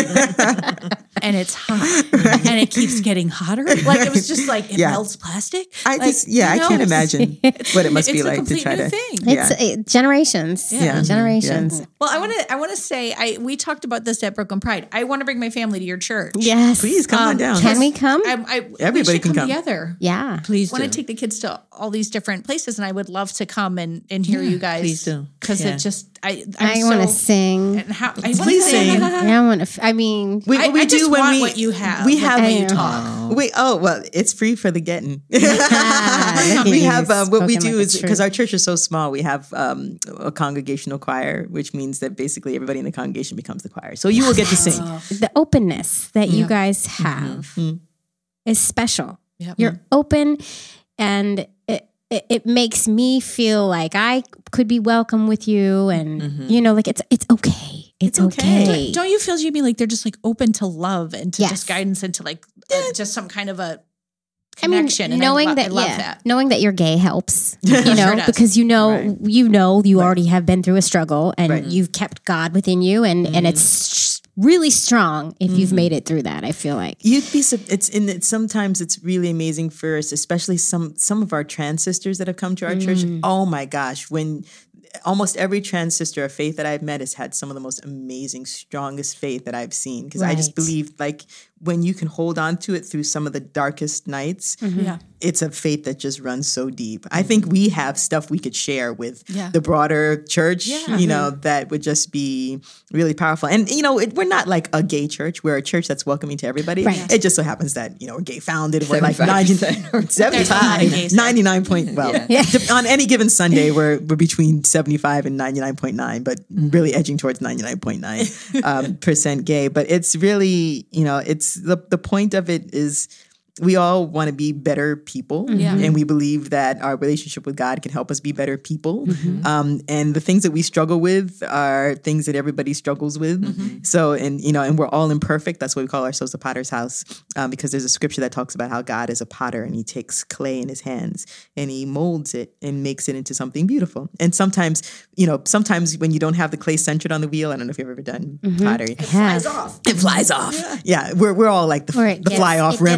S2: and it's hot, and it keeps getting hotter. Like it was just like it
S4: Yeah.
S2: melts plastic.
S4: I
S2: Like,
S4: just, yeah,
S2: you know,
S4: I can't imagine what it must
S2: it's
S4: be
S2: a
S4: like to
S2: complete
S4: try
S2: new
S4: to.
S2: thing.
S4: Yeah.
S5: It's uh, generations.
S2: Yeah.
S5: Generations.
S2: Well, I want to. I want to say. I we talked about this at Brooklyn Pride. I want to bring my family to your church.
S5: Yes.
S4: Please come on
S2: Um,
S4: down.
S5: Can we come?
S2: I, I, we
S4: Everybody
S2: should
S4: can come.
S2: together.
S5: Yeah.
S3: please
S2: I want
S3: do.
S2: to take the kids to all these different places, and I would love to come and, and hear you guys.
S3: please do.
S2: Because
S3: Yeah.
S2: it just I I'm
S5: I want to
S2: so,
S5: sing.
S2: and how I
S4: Please sing.
S5: Yeah, I want to. I mean,
S4: We,
S2: I,
S4: we
S2: I
S4: do
S2: just
S4: when
S2: want
S4: we
S2: what you have.
S4: We
S2: like,
S4: have
S2: when
S5: I
S2: you
S5: know.
S2: talk.
S4: Wait, oh well, it's free for the getting.
S5: Ah, look at
S4: we
S5: you,
S4: have uh, what we
S5: spoken
S4: do
S5: like
S4: is
S5: a
S4: because
S5: true.
S4: our church is so small, we have um, a congregational choir, which means that basically everybody in the congregation becomes the choir. So you will get to sing.
S5: the openness that you guys have
S4: Mhm.
S5: is special.
S2: Yep.
S5: You're open, and it, it it makes me feel like I could be welcome with you, and you know, like it's it's okay. It's,
S4: It's okay.
S5: okay.
S2: Don't you feel, Jamie, like they're just like open to love and to
S5: Yes.
S2: just guidance and to like uh, just some kind of a
S5: I mean,
S2: connection? and
S5: knowing
S2: I, lo-
S5: that,
S2: I love
S5: yeah,
S2: that.
S5: knowing that you're gay helps, you
S2: Sure
S5: know,
S2: does.
S5: because you know,
S4: Right.
S5: you know, you already have been through a struggle, and
S4: Right.
S5: you've kept God within you, and and it's really strong if you've made it through that. I feel like.
S4: You'd be. sup- It's in. It, sometimes it's really amazing for us, especially some some of our trans sisters that have come to our church. Oh my gosh, when almost every trans sister of faith that I've met has had some of the most amazing, strongest faith that I've seen. Because I just
S5: Right.
S4: believe, like, when you can hold on to it through some of the darkest nights,
S2: Yeah.
S4: it's a faith that just runs so deep. I think we have stuff we could share with
S2: Yeah.
S4: the broader church,
S2: Yeah.
S4: you know, that would just be really powerful. And, you know, it, we're not like a gay church. We're a church that's welcoming to everybody.
S5: Right.
S4: It just so happens that, you know, we're gay founded. We're like
S3: seventy-five
S4: ninety,
S3: percent.
S2: There's a lot of
S4: seventy-five,
S2: gays there.
S4: ninety-nine point, well, dep- on any given Sunday, we're, we're between seventy-five and ninety-nine point nine, but really edging towards ninety-nine point nine um, percent gay. But it's really, you know, it's the, the point of it is we all want to be better people.
S2: Yeah.
S4: And we believe that our relationship with God can help us be better people. Um, and the things that we struggle with are things that everybody struggles with. So, and, you know, and we're all imperfect. That's why we call ourselves the Potter's House, um, because there's a scripture that talks about how God is a potter and he takes clay in his hands and he molds it and makes it into something beautiful. And sometimes, you know, sometimes when you don't have the clay centered on the wheel, I don't know if you've ever done pottery.
S5: Have.
S4: It flies off. Yeah, we're we're all like the,
S5: Or it
S4: the
S5: gets-
S4: fly off
S5: it gets a
S4: remnants.
S5: little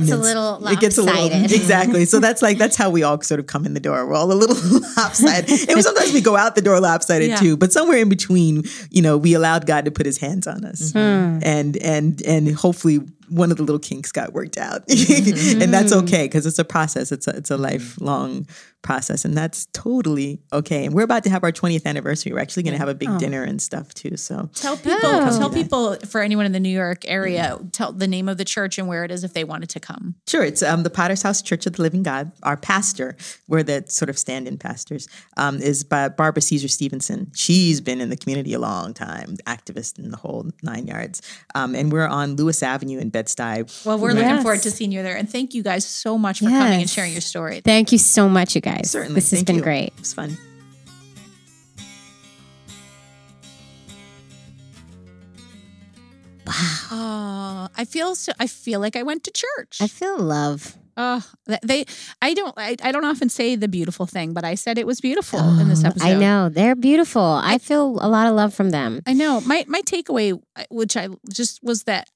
S2: little
S4: it gets a little
S5: lopsided.
S4: exactly. So that's like that's how we all sort of come in the door. We're all a little lopsided. And sometimes we go out the door lopsided
S2: Yeah.
S4: too. But somewhere in between, you know, we allowed God to put His hands on us,
S5: Mm-hmm.
S4: and and and hopefully one of the little kinks got worked out, and that's okay because it's a process. It's a it's a lifelong process, and that's totally okay. And we're about to have our twentieth anniversary. We're actually going to have a big dinner and stuff too. So
S2: Tell people,
S5: Oh.
S2: tell people for anyone in the New York area, tell the name of the church and where it is if they wanted to come.
S4: sure, it's um, the Potter's House Church of the Living God. Our pastor, we're the sort of stand-in pastors, um, is by Barbara Caesar Stevenson. She's been in the community a long time, activist in the whole nine yards. Um, and we're on Lewis Avenue in Bed-Stuy.
S2: Well, we're looking
S5: Yes.
S2: forward to seeing you there. And thank you guys so much for coming and
S5: Yes.
S2: sharing your story.
S5: Thank you so much, you guys.
S4: Certainly,
S5: This has
S4: thank
S5: been
S4: you.
S5: great.
S4: It was fun.
S2: Oh, I feel so. I feel like I went to church.
S5: I feel love.
S2: Oh, they. I don't. I, I don't often say the beautiful thing, but I said it was beautiful in this
S5: Oh,
S2: episode.
S5: I know. They're beautiful. I feel a lot of love from them.
S2: I know. My my takeaway, which I just was that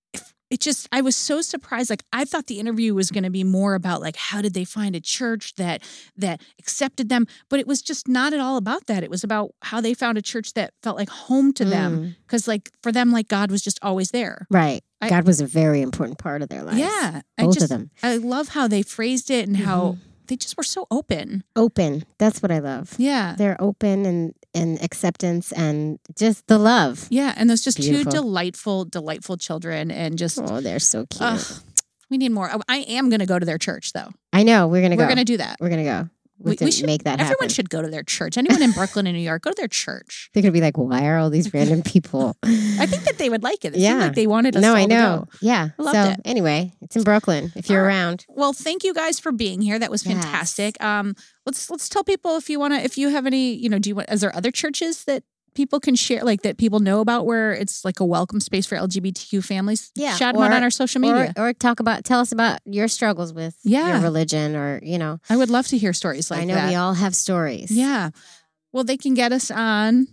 S2: it just I was so surprised. Like I thought the interview was going to be more about like how did they find a church that that accepted them, but it was just not at all about that. It was about how they found a church that felt like home to them because like for them like God was just always there.
S5: Right.
S2: I-
S5: God was a very important part of their lives.
S2: Yeah, I
S5: Both
S2: just
S5: of them.
S2: I love how they phrased it and how they just were so open.
S5: Open. That's what I love.
S2: Yeah.
S5: They're open and, and acceptance and just the love.
S2: Yeah, and those just
S5: Beautiful.
S2: two delightful, delightful children, and just
S5: Oh, they're so cute.
S2: ugh, we need more. I am going to go to their church, though.
S5: I know. We're gonna
S2: We're
S5: go.
S2: going to do that.
S5: We're gonna go. We,
S2: We,
S5: have to
S2: we should
S5: make that
S2: Everyone
S5: happen.
S2: should go to their church. Anyone in Brooklyn and New York, go to their church.
S5: They're gonna be like, why are all these random people?
S2: I think that they would like it. It
S5: Yeah.
S2: seemed like they wanted us
S5: no,
S2: all
S5: I
S2: to
S5: know.
S2: go.
S5: Yeah.
S2: I loved
S5: so
S2: it.
S5: anyway, it's in Brooklyn. If you're
S2: All right.
S5: around,
S2: Well, thank you guys for being here. That was
S5: Yes.
S2: fantastic. Um, let's let's tell people if you want to, if you have any, you know, do you want? Is there other churches that people can share, like that people know about, where it's like a welcome space for L G B T Q families?
S5: Yeah,
S2: shout them out
S5: or-
S2: on our social media.
S5: or or talk about tell us about your struggles with
S2: Yeah.
S5: your religion, or you know,
S2: I would love to hear stories like
S5: I know
S2: that.
S5: we all have stories.
S2: Yeah. Well, they can get us on.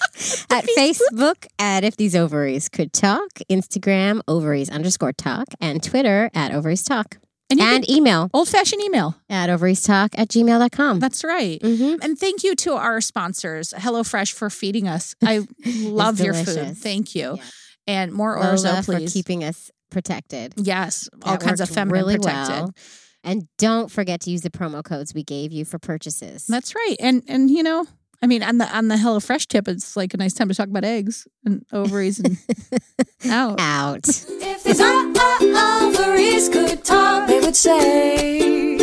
S5: At Facebook at If These Ovaries Could Talk, Instagram ovaries underscore talk, and Twitter at ovaries talk,
S2: And, you
S5: and
S2: can,
S5: email
S2: old fashioned email.
S5: at ovaries talk at gmail dot com.
S2: That's right.
S5: Mm-hmm.
S2: And thank you to our sponsors, HelloFresh, for feeding us. I love your food.
S5: delicious.
S2: Think you.
S5: Yeah.
S2: And more
S5: Lola
S2: orzo,
S5: for
S2: please.
S5: keeping us protected.
S2: yes, all
S5: That
S2: kinds of
S5: worked
S2: feminine
S5: really
S2: protected.
S5: well. And don't forget to use the promo codes we gave you for purchases.
S2: That's right. And and you know, I mean, on the on the HelloFresh tip, it's like a nice time to talk about eggs and ovaries and out.
S5: Out.
S6: If these o- o- ovaries could talk, they would say,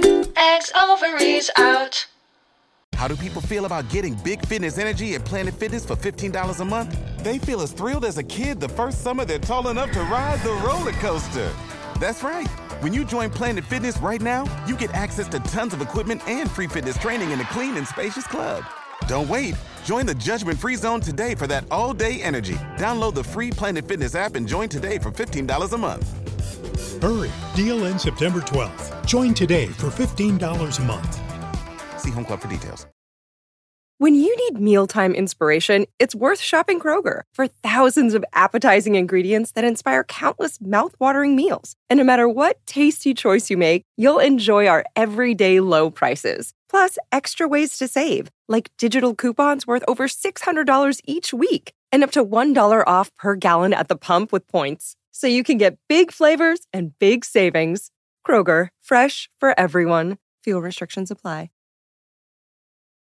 S6: eggs, ovaries out.
S7: How do people feel about getting Big Fitness Energy at Planet Fitness for fifteen dollars a month? They feel as thrilled as a kid the first summer they're tall enough to ride the roller coaster. That's right. When you join Planet Fitness right now, you get access to tons of equipment and free fitness training in a clean and spacious club. Don't wait. Join the judgment-free zone today for that all-day energy. Download the free Planet Fitness app and join today for fifteen dollars a month.
S8: Hurry, deal ends September twelfth. Join today for fifteen dollars a month.
S7: See Home Club for details.
S9: When you need mealtime inspiration, it's worth shopping Kroger for thousands of appetizing ingredients that inspire countless mouthwatering meals. And no matter what tasty choice you make, you'll enjoy our everyday low prices. Plus, extra ways to save, like digital coupons worth over six hundred dollars each week and up to one dollar off per gallon at the pump with points. So you can get big flavors and big savings. Kroger, fresh for everyone. Fuel restrictions apply.